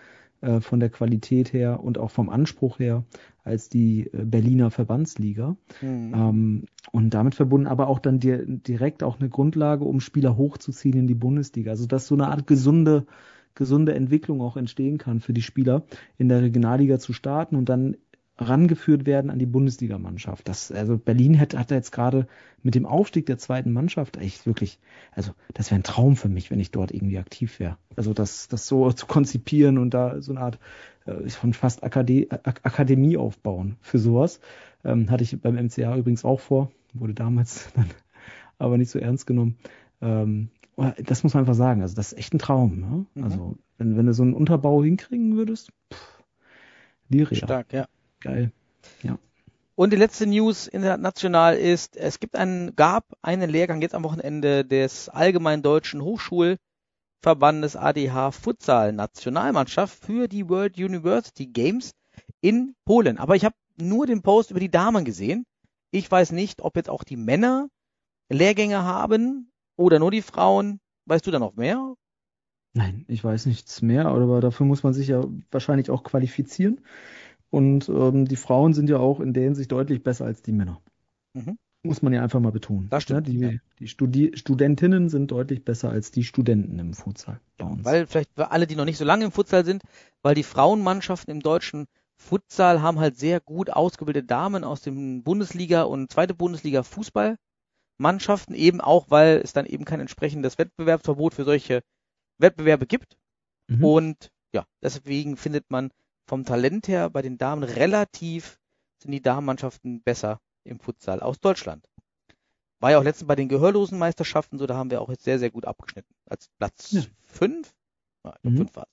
äh, von der Qualität her und auch vom Anspruch her als die äh, Berliner Verbandsliga. Mhm. Ähm, und damit verbunden aber auch dann dir, direkt auch eine Grundlage, um Spieler hochzuziehen in die Bundesliga. Also dass so eine Art gesunde, gesunde Entwicklung auch entstehen kann für die Spieler, in der Regionalliga zu starten und dann rangeführt werden an die Bundesligamannschaft. Das, also Berlin hat, hat jetzt gerade mit dem Aufstieg der zweiten Mannschaft echt wirklich, also das wäre ein Traum für mich, wenn ich dort irgendwie aktiv wäre. Also das, das so zu konzipieren und da so eine Art äh, von fast Akade- Ak- Akademie aufbauen für sowas. Ähm, hatte ich beim M C A übrigens auch vor, wurde damals dann aber nicht so ernst genommen. Ähm, das muss man einfach sagen, also das ist echt ein Traum. Ne? Mhm. Also wenn, wenn du so einen Unterbau hinkriegen würdest, pff, Liria. Stark, ja. Geil. Ja. Und die letzte News international ist, es gibt einen, gab einen Lehrgang jetzt am Wochenende des Allgemeinen Deutschen Hochschulverbandes A D H Futsal Nationalmannschaft für die World University Games in Polen. Aber ich habe nur den Post über die Damen gesehen. Ich weiß nicht, ob jetzt auch die Männer Lehrgänge haben oder nur die Frauen. Weißt du da noch mehr? Nein, ich weiß nichts mehr, aber dafür muss man sich ja wahrscheinlich auch qualifizieren. Und ähm, die Frauen sind ja auch in der Hinsicht deutlich besser als die Männer. Mhm. Muss man ja einfach mal betonen. Das stimmt, Ja, die ja. die Studi- Studentinnen sind deutlich besser als die Studenten im Futsal bei uns. Weil vielleicht für alle, die noch nicht so lange im Futsal sind, weil die Frauenmannschaften im deutschen Futsal haben halt sehr gut ausgebildete Damen aus dem Bundesliga und zweite Bundesliga Fußballmannschaften, eben auch, weil es dann eben kein entsprechendes Wettbewerbsverbot für solche Wettbewerbe gibt. Mhm. Und ja, deswegen findet man vom Talent her bei den Damen relativ, sind die Damenmannschaften besser im Futsal aus Deutschland. War ja auch letztens bei den gehörlosen Meisterschaften so, da haben wir auch jetzt sehr, sehr gut abgeschnitten. Als Platz Ja. fünf? Ja, ich glaub, Mhm. fünf war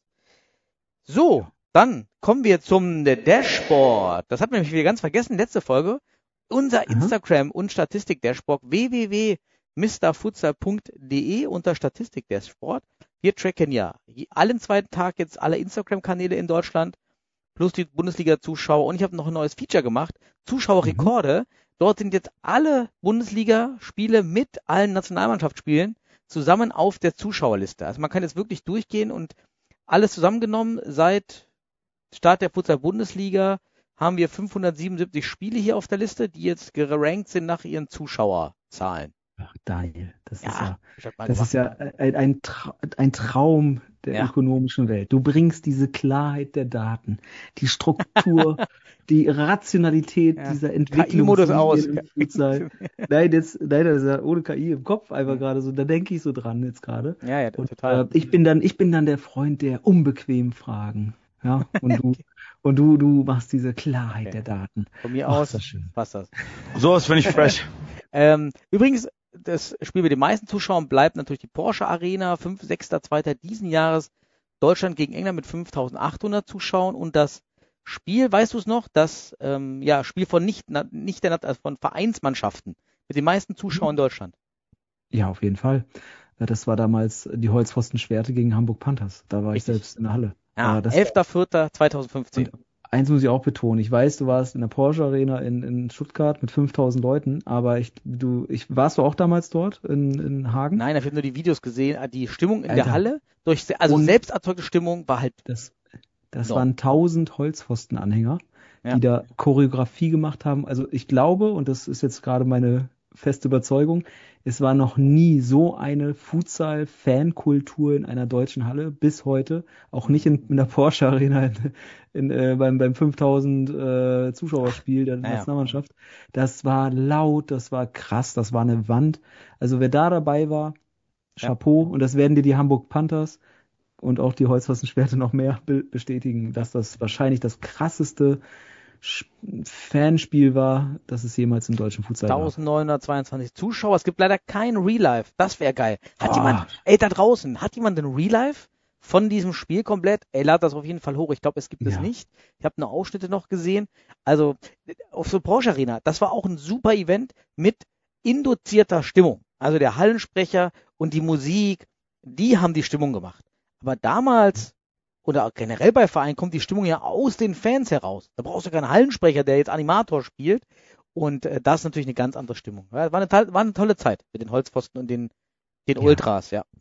es. So, dann kommen wir zum Dashboard. Das hatten wir nämlich wieder ganz vergessen, letzte Folge. Unser Aha. Instagram- und Statistik-Dashboard w w w punkt mister futsal punkt de unter Statistik-Dashboard. Wir tracken ja je- allen zweiten Tag jetzt alle Instagram-Kanäle in Deutschland plus die Bundesliga-Zuschauer. Und ich habe noch ein neues Feature gemacht, Zuschauerrekorde. Dort sind jetzt alle Bundesliga-Spiele mit allen Nationalmannschaftsspielen zusammen auf der Zuschauerliste. Also man kann jetzt wirklich durchgehen und alles zusammengenommen. Seit Start der Futsal-Bundesliga haben wir fünfhundertsiebenundsiebzig Spiele hier auf der Liste, die jetzt gerankt sind nach ihren Zuschauerzahlen. Ach, Daniel, das ist ja, ich hab mal das ist ja gemacht. ein, ein, Tra ein Traum der Ja. ökonomischen Welt. Du bringst diese Klarheit der Daten, die Struktur, die Rationalität Ja. dieser K Entwicklung. I-Modus aus. im Futsal. Nein, jetzt, nein, das ist ja ohne K I im Kopf einfach gerade so. Da denke ich so dran jetzt gerade. Ja, ja, Und, total. äh, ich bin dann, ich bin dann der Freund der unbequemen Fragen. Ja, und du, und du, du machst diese Klarheit Okay. der Daten. Von mir Ach, aus ist das schön. passt das. Sowas finde ich fresh. Ähm, übrigens, das Spiel mit den meisten Zuschauern bleibt natürlich die Porsche Arena, fünfter sechster zweiter diesen Jahres. Deutschland gegen England mit fünftausendachthundert Zuschauern und das Spiel, weißt du es noch, das ähm, ja, Spiel von nicht, nicht der, also von Vereinsmannschaften mit den meisten Zuschauern in Deutschland. Ja, auf jeden Fall. Ja, das war damals die Holzpfosten Schwerte gegen Hamburg Panthers. Da war Richtig. ich selbst in der Halle. Ja, Aber das- elfter vierter zweitausendfünfzehn. Und eins muss ich auch betonen. Ich weiß, du warst in der Porsche Arena in, in Stuttgart mit fünftausend Leuten, aber ich, du, ich, warst du auch damals dort in, in Hagen? Nein, ich habe nur die Videos gesehen. Die Stimmung in Alter. der Halle, durch also Und- selbst erzeugte Stimmung war halt Das, das No. waren tausend Holzpfosten-Anhänger, Ja. die da Choreografie gemacht haben. Also ich glaube, und das ist jetzt gerade meine feste Überzeugung, es war noch nie so eine Futsal-Fankultur in einer deutschen Halle bis heute, auch nicht in, in der Porsche Arena in, in, äh, beim, beim fünftausend äh, Zuschauerspiel der Naja. Nationalmannschaft. Das war laut, das war krass, das war eine Wand. Also wer da dabei war, Chapeau. Und das werden dir die Hamburg Panthers und auch die Holzpfosten Schwerte noch mehr be- bestätigen, dass das wahrscheinlich das krasseste Sch- Fanspiel war, das es jemals im deutschen Futsal gab. eintausendneunhundertzweiundzwanzig Zuschauer. Es gibt leider kein Real Life. Das wäre geil. Hat Ah. jemand, ey, da draußen, hat jemand ein Real Life von diesem Spiel komplett? Ey, lad das auf jeden Fall hoch. Ich glaube, es gibt es Ja. nicht. Ich habe nur Ausschnitte noch gesehen. Also, auf so Porsche Arena, das war auch ein super Event mit induzierter Stimmung. Also der Hallensprecher und die Musik, die haben die Stimmung gemacht. Aber damals oder auch generell bei Vereinen kommt die Stimmung ja aus den Fans heraus. Da brauchst du keinen Hallensprecher, der jetzt Animator spielt. Und äh, das ist natürlich eine ganz andere Stimmung. Ja, war, eine, war eine tolle Zeit mit den Holzpfosten und den, den Ja. Ultras, ja.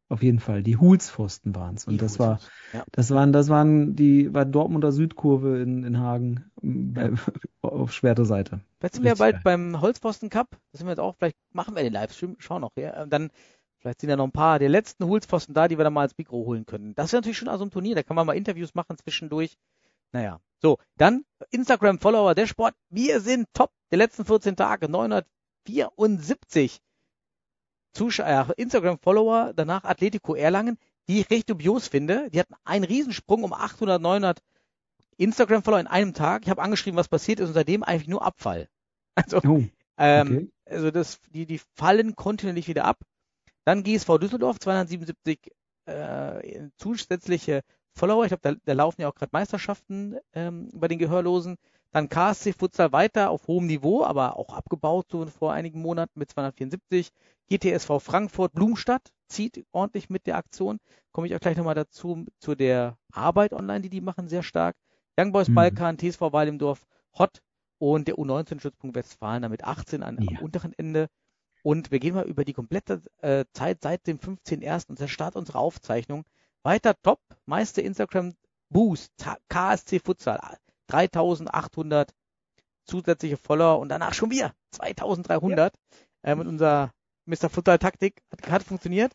Auf jeden Fall. Die Hulspfosten waren es. Und Die das war, Hulspfosten, ja. das waren, das waren die, war Dortmunder Südkurve in, in Hagen bei, auf Schwerte Seite. Vielleicht sind wir ja Richtig bald geil. beim Holzpfosten Cup. Das sind wir jetzt auch, vielleicht machen wir den Livestream, schauen noch her. Und dann, vielleicht sind ja noch ein paar der letzten Holzpfosten da, die wir dann mal ins Mikro holen können. Das wäre natürlich schon also ein Turnier, da kann man mal Interviews machen zwischendurch. Naja. So, dann Instagram-Follower der Sport. Wir sind top der letzten vierzehn Tage, neunhundertvierundsiebzig. Zuschauer, Instagram-Follower, danach Atletico Erlangen, die ich recht dubios finde. Die hatten einen Riesensprung um achthundert, neunhundert Instagram-Follower in einem Tag. Ich habe angeschrieben, was passiert ist und seitdem eigentlich nur Abfall. Also, Oh, ähm, okay. also das, die, die fallen kontinuierlich wieder ab. Dann G S V Düsseldorf, zweihundertsiebenundsiebzig äh, zusätzliche Follower. Ich glaube, da, da laufen ja auch gerade Meisterschaften ähm, bei den Gehörlosen. Dann K S C Futsal weiter auf hohem Niveau, aber auch abgebaut so vor einigen Monaten mit zweihundertvierundsiebzig. G T S V Frankfurt Blumstadt zieht ordentlich mit der Aktion. Komme ich auch gleich nochmal dazu, zu der Arbeit online, die die machen, sehr stark. Young Boys Mhm. Balkan, T S V Weilendorf, Hott und der U neunzehn Stützpunkt Westfalen, damit achtzehn an, Ja. am unteren Ende. Und wir gehen mal über die komplette äh, Zeit seit dem fünfzehnten ersten und der Start unserer Aufzeichnung. Weiter top, meiste Instagram Boost, K S C Futsal, dreitausendachthundert zusätzliche Follower und danach schon wieder zweitausenddreihundert. Ja. Ähm, und unser Mister Futsal Taktik hat, hat funktioniert.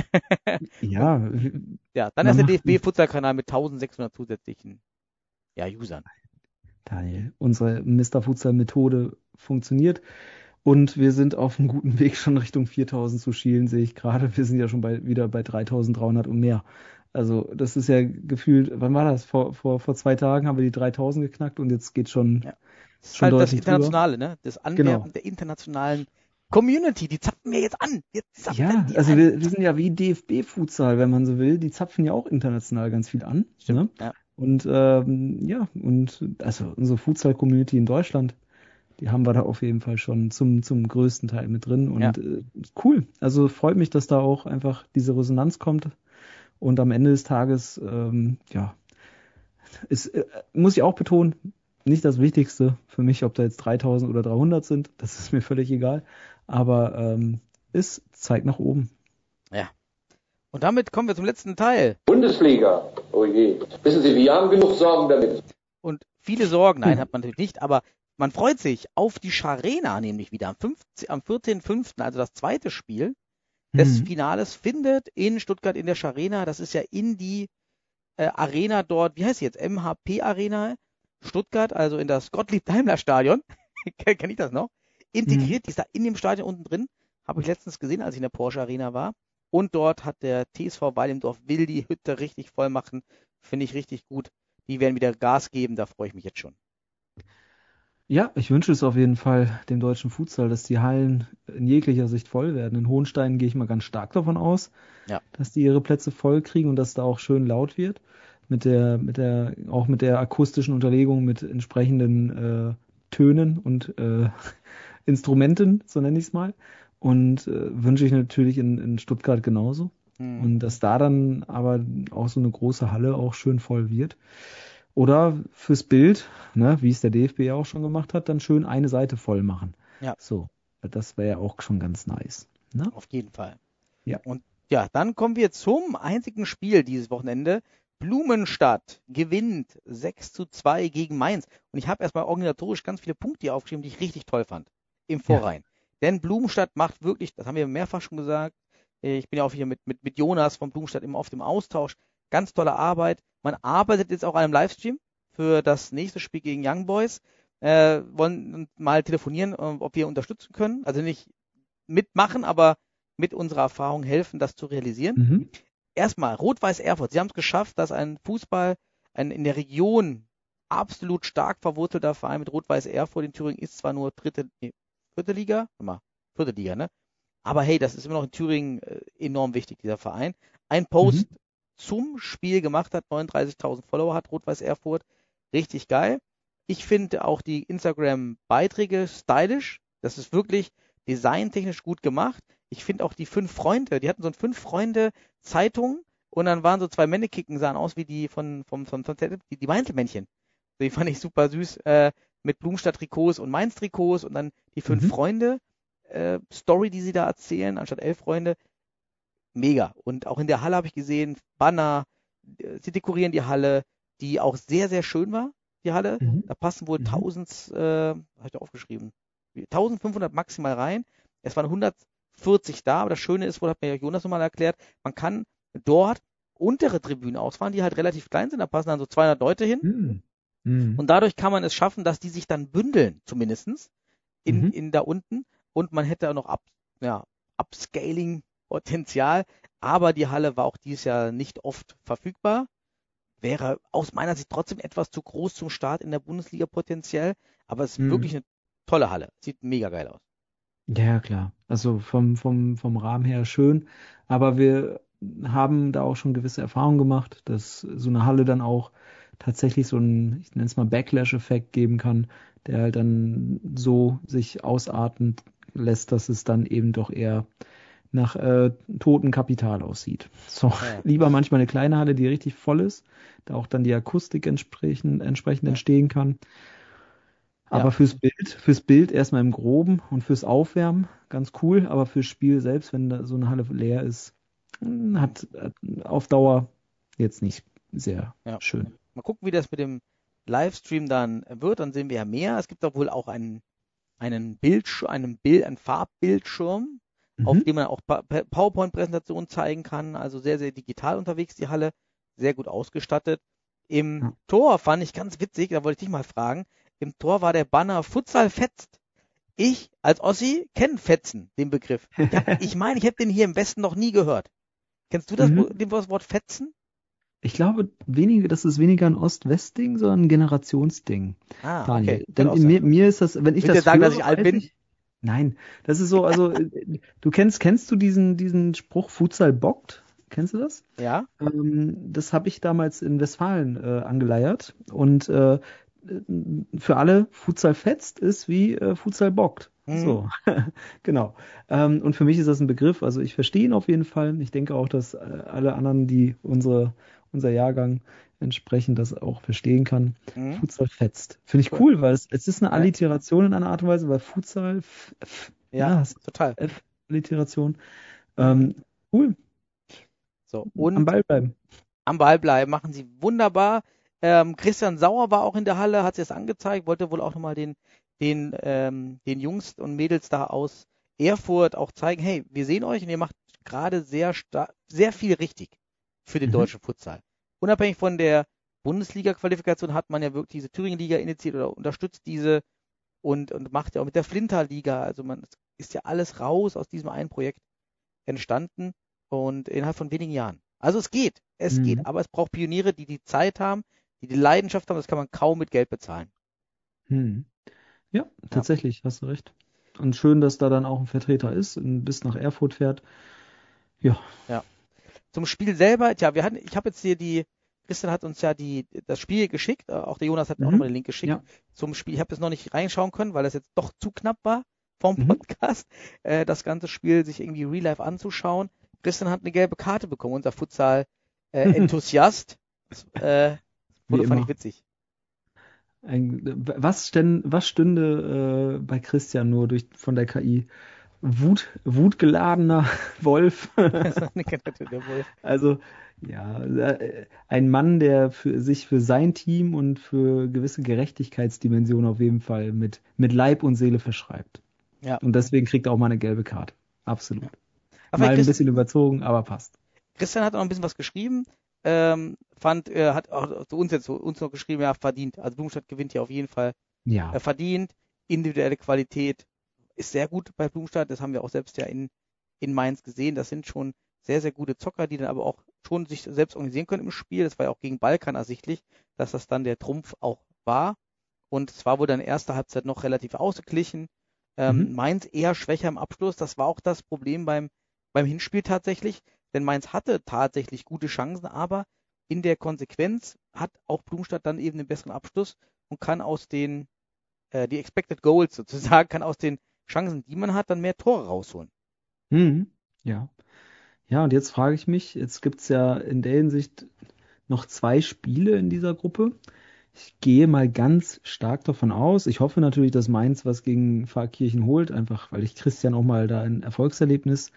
Ja, Ja, dann Man ist der macht- D F B Futsal Kanal mit eintausendsechshundert zusätzlichen ja, Usern. Daniel, unsere Mister Futsal Methode funktioniert und wir sind auf einem guten Weg schon Richtung viertausend zu schielen, sehe ich gerade. Wir sind ja schon bei, wieder bei dreitausenddreihundert und mehr. Also das ist ja gefühlt, wann war das? Vor, vor, vor zwei Tagen haben wir die dreitausend geknackt und jetzt geht schon, Ja. Das ist schon halt das deutlich drüber. Internationale, ne? Das Anwerben Genau. der internationalen Community. Die zapfen wir jetzt an. Wir zapfen Ja, die also an. wir, wir sind ja wie D F B-Futsal, wenn man so will. Die zapfen ja auch international ganz viel an. Ne? Ja. Und ähm, ja, und also unsere Futsal-Community in Deutschland, die haben wir da auf jeden Fall schon zum, zum größten Teil mit drin. Und Ja. äh, cool. Also freut mich, dass da auch einfach diese Resonanz kommt. Und am Ende des Tages, ähm, ja, ist, äh, muss ich auch betonen, nicht das Wichtigste für mich, ob da jetzt dreitausend oder dreihundert sind. Das ist mir völlig egal. Aber ähm, es zeigt nach oben. Ja. Und damit kommen wir zum letzten Teil. Bundesliga, oh je. Wissen Sie, wir haben genug Sorgen damit. Und viele Sorgen, nein, Hm. hat man natürlich nicht, aber man freut sich auf die Scharena nämlich wieder am, fünfzehnten am vierzehnten fünften, also das zweite Spiel des Mhm. Finales findet in Stuttgart in der Scharena, das ist ja in die äh, Arena dort, wie heißt sie jetzt, M H P Arena Stuttgart, also in das Gottlieb-Daimler-Stadion, kenne ich das noch, integriert, die ist da in dem Stadion unten drin, habe ich letztens gesehen, als ich in der Porsche Arena war. Und dort hat der T S V Weilendorf will die Hütte richtig voll machen, finde ich richtig gut. Die werden wieder Gas geben, da freue ich mich jetzt schon. Ja, ich wünsche es auf jeden Fall dem deutschen Futsal, dass die Hallen in jeglicher Sicht voll werden. In Hohenstein gehe ich mal ganz stark davon aus, Ja. dass die ihre Plätze voll kriegen und dass da auch schön laut wird. Mit der, mit der, auch mit der akustischen Unterlegung, mit entsprechenden äh, Tönen und äh, Instrumenten, so nenne ich es mal. Und äh, wünsche ich natürlich in, in Stuttgart genauso. Hm. Und dass da dann aber auch so eine große Halle auch schön voll wird. Oder fürs Bild, ne, wie es der D F B ja auch schon gemacht hat, dann schön eine Seite voll machen. Ja. So, das wäre ja auch schon ganz nice. Ne? Auf jeden Fall. Ja. Und ja, dann kommen wir zum einzigen Spiel dieses Wochenende. Blumenstadt gewinnt sechs zu zwei gegen Mainz. Und ich habe erstmal organisatorisch ganz viele Punkte hier aufgeschrieben, die ich richtig toll fand. Im Vorrein. Ja. Denn Blumenstadt macht wirklich, das haben wir mehrfach schon gesagt, ich bin ja auch hier mit, mit, mit Jonas von Blumenstadt immer oft im Austausch. Ganz tolle Arbeit. Man arbeitet jetzt auch an einem Livestream für das nächste Spiel gegen Young Boys. Äh, wollen mal telefonieren, ob wir unterstützen können. Also nicht mitmachen, aber mit unserer Erfahrung helfen, das zu realisieren. Mhm. Erstmal, Rot-Weiß Erfurt. Sie haben es geschafft, dass ein Fußball, ein in der Region absolut stark verwurzelter Verein mit Rot-Weiß Erfurt in Thüringen ist zwar nur dritte, nee, vierte Liga, mal, vierte Liga, ne? Aber hey, das ist immer noch in Thüringen äh, enorm wichtig, dieser Verein. Ein Post mhm. zum Spiel gemacht hat, neununddreißigtausend Follower hat Rot-Weiß Erfurt. Richtig geil. Ich finde auch die Instagram-Beiträge stylisch. Das ist wirklich designtechnisch gut gemacht. Ich finde auch die fünf Freunde, die hatten so ein fünf Freunde Zeitung und dann waren so zwei Männekicken, sahen aus wie die von, vom, vom, vom die, die Mainzelmännchen. Die fand ich super süß, äh, mit Blumenstadt-Trikots und Mainz-Trikots und dann die fünf Mhm. Freunde äh, Story, die sie da erzählen, anstatt elf Freunde. mega. Und auch in der Halle habe ich gesehen, Banner, äh, sie dekorieren die Halle, die auch sehr, sehr schön war, die Halle. Mhm. Da passen wohl Mhm. tausend, äh, habe ich da aufgeschrieben, eintausendfünfhundert maximal rein. Es waren hundertvierzig da, aber das Schöne ist wohl, hat mir Jonas nochmal erklärt, man kann dort untere Tribünen ausfahren, die halt relativ klein sind, da passen dann so zweihundert Leute hin. Mhm. Mhm. Und dadurch kann man es schaffen, dass die sich dann bündeln, zumindestens in, Mhm. in da unten. Und man hätte auch noch Up, ja, Upscaling-Potenzial. Aber die Halle war auch dieses Jahr nicht oft verfügbar. Wäre aus meiner Sicht trotzdem etwas zu groß zum Start in der Bundesliga potenziell. Aber es ist Mhm. wirklich eine tolle Halle. Sieht mega geil aus. Ja, klar. Also vom, vom, vom Rahmen her schön. Aber wir haben da auch schon gewisse Erfahrungen gemacht, dass so eine Halle dann auch tatsächlich so einen, ich nenne es mal Backlash-Effekt geben kann, der halt dann so sich ausarten lässt, dass es dann eben doch eher nach äh, totem Kapital aussieht. So, Ja. lieber manchmal eine kleine Halle, die richtig voll ist, da auch dann die Akustik entsprechend, entsprechend Ja. entstehen kann. Aber Ja. fürs Bild, fürs Bild erstmal im Groben und fürs Aufwärmen ganz cool, aber fürs Spiel selbst, wenn da so eine Halle leer ist, mh, hat, hat auf Dauer jetzt nicht sehr Ja. schön. Mal gucken, wie das mit dem Livestream dann wird. Dann sehen wir ja mehr. Es gibt doch wohl auch einen, einen Bildschirm, einen Bild, einen Farbbildschirm, auf Mhm. dem man auch Pa- Pa- PowerPoint-Präsentationen zeigen kann. Also sehr, sehr digital unterwegs, die Halle. Sehr gut ausgestattet. Im Ja. Tor fand ich ganz witzig, da wollte ich dich mal fragen. Im Tor war der Banner Futsal fetzt. Ich als Ossi kenne Fetzen, den Begriff. Ich, hab, ich meine, ich habe den hier im Westen noch nie gehört. Kennst du das, Mhm. den Wort Fetzen? Ich glaube, weniger, das ist weniger ein Ost-West-Ding, sondern ein Generationsding, Ah, Daniel. okay. Kann Denn auch in sein. mir, mir ist das, wenn ich Willst du das jetzt sagen, höre, dass ich alt weiß bin? ich, nein, das ist so, also äh, du kennst, kennst du diesen, diesen Spruch Futsal bockt? Kennst du das? Ja? Ähm, das habe ich damals in Westfalen äh, angeleiert. Und äh, für alle, Futsal fetzt ist wie äh, Futsal bockt. Mhm. So, genau. Ähm, und für mich ist das ein Begriff, also ich verstehe ihn auf jeden Fall. Ich denke auch, dass äh, alle anderen, die unsere, unser Jahrgang entsprechend das auch verstehen kann. Mhm. Futsal fetzt. Finde ich Cool. cool, weil es, es ist eine Ja. Alliteration in einer Art und Weise, weil Futsal, f, f, Ja, ja, es- total. F, Alliteration. Ähm, cool, So, am und Ball bleiben. am Ball bleiben machen sie wunderbar. Ähm, Christian Sauer war auch in der Halle, hat sich das angezeigt, wollte wohl auch nochmal den, den, ähm, den Jungs und Mädels da aus Erfurt auch zeigen, hey, wir sehen euch und ihr macht gerade sehr sta- sehr viel richtig für den Mhm. deutschen Futsal. Unabhängig von der Bundesliga-Qualifikation hat man ja wirklich diese Thüringen-Liga initiiert oder unterstützt diese und, und macht ja auch mit der Flinter-Liga, also man es ist ja alles raus aus diesem einen Projekt entstanden und innerhalb von wenigen Jahren. Also es geht, es Mhm. geht, aber es braucht Pioniere, die die Zeit haben, die die Leidenschaft haben, das kann man kaum mit Geld bezahlen. Hm. Ja, tatsächlich, hast du recht. Und schön, dass da dann auch ein Vertreter ist und bis nach Erfurt fährt. Ja. Zum Spiel selber, tja, wir hatten, ich habe jetzt hier die, Christian hat uns ja die, das Spiel geschickt, äh, auch der Jonas hat mir auch Mhm. nochmal den Link geschickt Ja. zum Spiel. Ich habe jetzt noch nicht reinschauen können, weil das jetzt doch zu knapp war vom Mhm. Podcast, äh, das ganze Spiel sich irgendwie real life anzuschauen. Christian hat eine gelbe Karte bekommen, unser Futsal-Enthusiast. äh, Wie wurde, fand ich immer. witzig. Ein, was, denn, was stünde äh, bei Christian nur durch von der K I? Wut, wutgeladener Wolf. Der Wolf. Also, ja, äh, ein Mann, der für sich für sein Team und für gewisse Gerechtigkeitsdimensionen auf jeden Fall mit, mit Leib und Seele verschreibt. Ja. Und deswegen kriegt er auch mal eine gelbe Karte. Absolut. Aber Mal ein Christ- bisschen überzogen, aber passt. Christian hat auch noch ein bisschen was geschrieben, ähm, fand, äh, hat auch zu uns jetzt zu uns noch geschrieben, ja, verdient. Also Blumenstadt gewinnt hier auf jeden Fall Ja. äh, verdient. Individuelle Qualität ist sehr gut bei Blumenstadt. Das haben wir auch selbst ja in, in Mainz gesehen. Das sind schon sehr, sehr gute Zocker, die dann aber auch schon sich selbst organisieren können im Spiel. Das war ja auch gegen Balkan ersichtlich, dass das dann der Trumpf auch war. Und es war wohl dann erste Halbzeit noch relativ ausgeglichen. Ähm, Mhm. Mainz eher schwächer im Abschluss. Das war auch das Problem beim, beim Hinspiel tatsächlich. Denn Mainz hatte tatsächlich gute Chancen, aber in der Konsequenz hat auch Blumenstadt dann eben den besseren Abschluss und kann aus den, äh, die Expected Goals sozusagen, kann aus den Chancen, die man hat, dann mehr Tore rausholen. Mhm. Ja. Ja, und jetzt frage ich mich, jetzt gibt's ja in der Hinsicht noch zwei Spiele in dieser Gruppe. Ich gehe mal ganz stark davon aus. Ich hoffe natürlich, dass Mainz was gegen Pfarrkirchen holt, einfach weil ich Christian auch mal da ein Erfolgserlebnis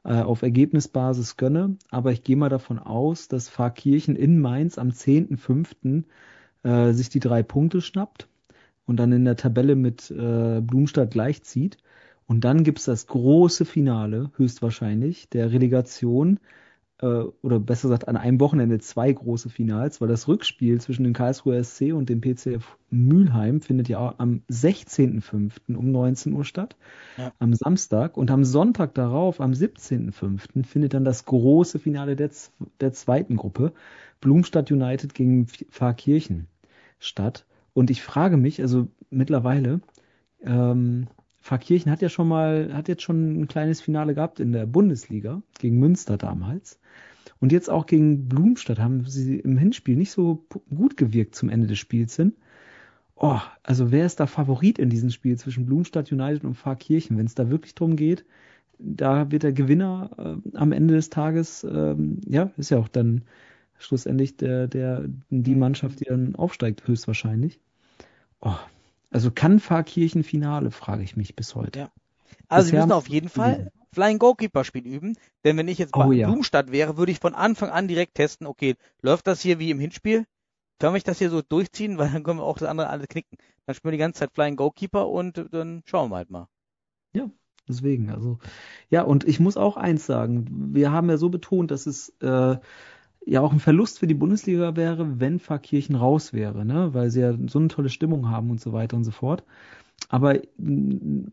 äh, auf Ergebnisbasis gönne. Aber ich gehe mal davon aus, dass Pfarrkirchen in Mainz am zehnten fünften äh, sich die drei Punkte schnappt und dann in der Tabelle mit äh, Blumstadt gleichzieht. Und dann gibt's das große Finale, höchstwahrscheinlich, der Relegation, äh, oder besser gesagt an einem Wochenende zwei große Finals, weil das Rückspiel zwischen dem Karlsruher S C und dem P C F Mülheim findet ja auch am sechzehnten fünften um neunzehn Uhr statt, ja. Am Samstag. Und am Sonntag darauf, am siebzehnten fünften findet dann das große Finale der, der zweiten Gruppe, Blumstadt United gegen Pfarrkirchen, statt. Und ich frage mich, also mittlerweile, ähm, Pfarrkirchen hat ja schon mal, hat jetzt schon ein kleines Finale gehabt in der Bundesliga gegen Münster damals. Und jetzt auch gegen Blumstadt haben sie im Hinspiel nicht so gut gewirkt zum Ende des Spiels hin. Oh, also wer ist da Favorit in diesem Spiel zwischen Blumstadt United und Pfarrkirchen? Wenn es da wirklich drum geht, da wird der Gewinner äh, am Ende des Tages, ähm, ja, ist ja auch dann schlussendlich der, der, die Mannschaft, die dann aufsteigt, höchstwahrscheinlich. Oh, also kann Pfarrkirchen Finale, frage ich mich bis heute. Ja. Also Bisher sie müssen auf jeden Fall Flying Goalkeeper Spiel üben, denn wenn ich jetzt bei Oh, ja. Blumstadt wäre, würde ich von Anfang an direkt testen, okay, läuft das hier wie im Hinspiel? Können wir das hier so durchziehen, weil dann können wir auch das andere alle knicken. Dann spielen wir die ganze Zeit Flying Goalkeeper und dann schauen wir halt mal. Ja, deswegen, also, ja, und ich muss auch eins sagen, wir haben ja so betont, dass es äh, ja auch ein Verlust für die Bundesliga wäre, wenn Pfarrkirchen raus wäre, ne, weil sie ja so eine tolle Stimmung haben und so weiter und so fort. Aber mh,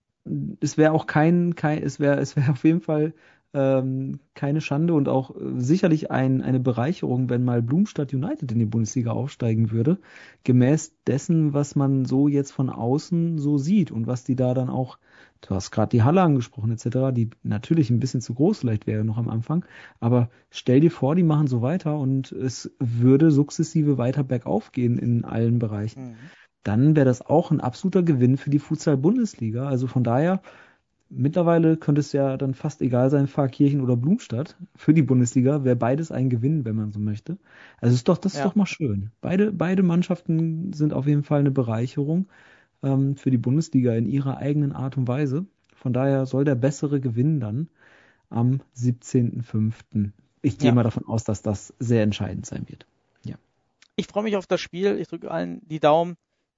es wäre auch kein, kein es wäre, es wäre auf jeden Fall ähm, keine Schande und auch äh, sicherlich ein, eine Bereicherung, wenn mal Blumstadt United in die Bundesliga aufsteigen würde, gemäß dessen, was man so jetzt von außen so sieht und was die da dann auch, du hast gerade die Halle angesprochen et cetera, die natürlich ein bisschen zu groß vielleicht wäre noch am Anfang, aber stell dir vor, die machen so weiter und es würde sukzessive weiter bergauf gehen in allen Bereichen. Mhm. Dann wäre das auch ein absoluter Gewinn für die Futsal-Bundesliga. Also von daher, mittlerweile könnte es ja dann fast egal sein, Pfarrkirchen oder Blumstadt. Für die Bundesliga wäre beides ein Gewinn, wenn man so möchte. Also ist doch, das ist Ja. doch mal schön. Beide, beide Mannschaften sind auf jeden Fall eine Bereicherung ähm, für die Bundesliga in ihrer eigenen Art und Weise. Von daher soll der bessere gewinnen dann am siebzehnten fünften Ich gehe Ja. mal davon aus, dass das sehr entscheidend sein wird. Ich freue mich auf das Spiel, ich drücke allen die Daumen.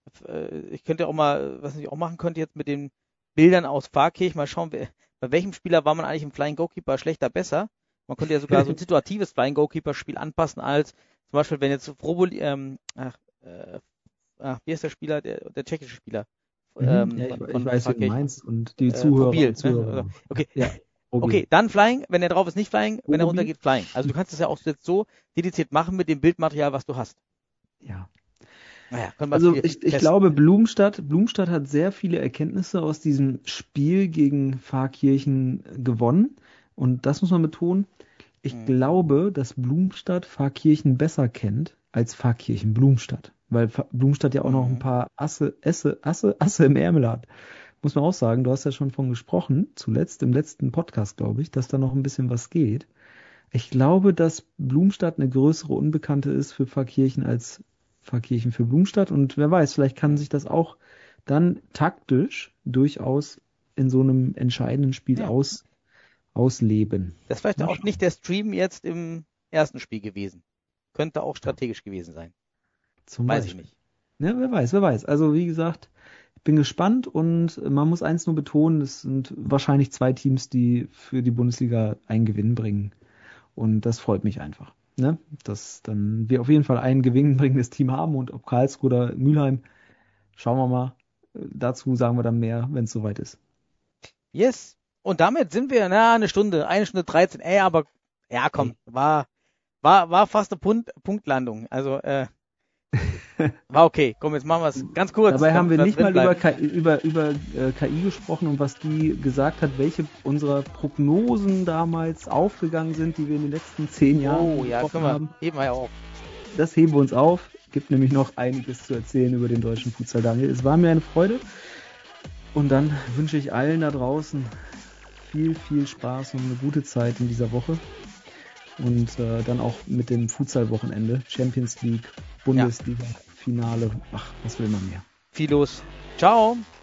Äh, Ich könnte auch mal, was ich auch machen könnte jetzt mit den Bildern aus Pfarrkirchen, mal schauen, wer, bei welchem Spieler war man eigentlich im Flying Goalkeeper schlechter, besser. Man könnte ja sogar so ein situatives Flying Goalkeeper Spiel anpassen, als zum Beispiel, wenn jetzt Froboli, ähm, ach, äh, ach, wie ist der Spieler, der, der tschechische Spieler? Mhm. Ähm, ja, ich, von- ich von weiß, wie du Pfarrkirchen. meinst. Und die Äh, Zuhörer. Mobil, und Zuhörer. ne? Okay. Ja, okay. Okay, dann Flying, wenn er drauf ist, nicht Flying, wenn er Mobil? runter geht, Flying. Also du kannst es ja auch jetzt so dediziert machen mit dem Bildmaterial, was du hast. Ja. Naja, können wir Also viel ich, ich testen. glaube, Blumstadt, Blumstadt hat sehr viele Erkenntnisse aus diesem Spiel gegen Pfarrkirchen gewonnen. Und das muss man betonen. Ich Mhm. glaube, dass Blumstadt Pfarrkirchen besser kennt als Pfarrkirchen Blumstadt. Weil Pfarr- Blumstadt ja auch noch Mhm. ein paar Asse, Asse, Asse, Asse im Ärmel hat. Muss man auch sagen, du hast ja schon von gesprochen, zuletzt im letzten Podcast, glaube ich, dass da noch ein bisschen was geht. Ich glaube, dass Blumstadt eine größere Unbekannte ist für Pfarrkirchen als Pfarrkirchen für Blumstadt. Und wer weiß, vielleicht kann sich das auch dann taktisch durchaus in so einem entscheidenden Spiel Ja. aus, ausleben. Das ist vielleicht Mal auch schauen. nicht der Stream jetzt im ersten Spiel gewesen. Könnte auch strategisch gewesen sein. Zum Weiß Beispiel. ich nicht. Ja, wer weiß, wer weiß. Also wie gesagt, ich bin gespannt und man muss eins nur betonen, es sind wahrscheinlich zwei Teams, die für die Bundesliga einen Gewinn bringen. Und das freut mich einfach. Ne? Dass dann wir auf jeden Fall ein gewinnbringendes Team haben und ob Karlsruhe oder Mülheim, schauen wir mal. Dazu sagen wir dann mehr, wenn es soweit ist. Yes. Und damit sind wir, na, eine Stunde, eine Stunde dreizehn. Ey, aber, ja, komm, war, war, war fast eine Punkt, Punktlandung. Also, äh, war okay. Komm, jetzt machen wir es ganz kurz. Dabei haben wir damit nicht das mal drin über, bleibt. K I, über, über äh, K I gesprochen und was die gesagt hat, welche unserer Prognosen damals aufgegangen sind, die wir in den letzten zehn Jahren Oh, ja, gesprochen können wir, haben. heben wir ja auf. Das heben wir uns auf. Gibt nämlich noch einiges zu erzählen über den deutschen Futsal, Daniel. Es war mir eine Freude. Und dann wünsche ich allen da draußen viel, viel Spaß und eine gute Zeit in dieser Woche. Und äh, dann auch mit dem Futsal-Wochenende. Champions League, Bundesliga, Finale. Ach, was will man mehr? Viel los. Ciao.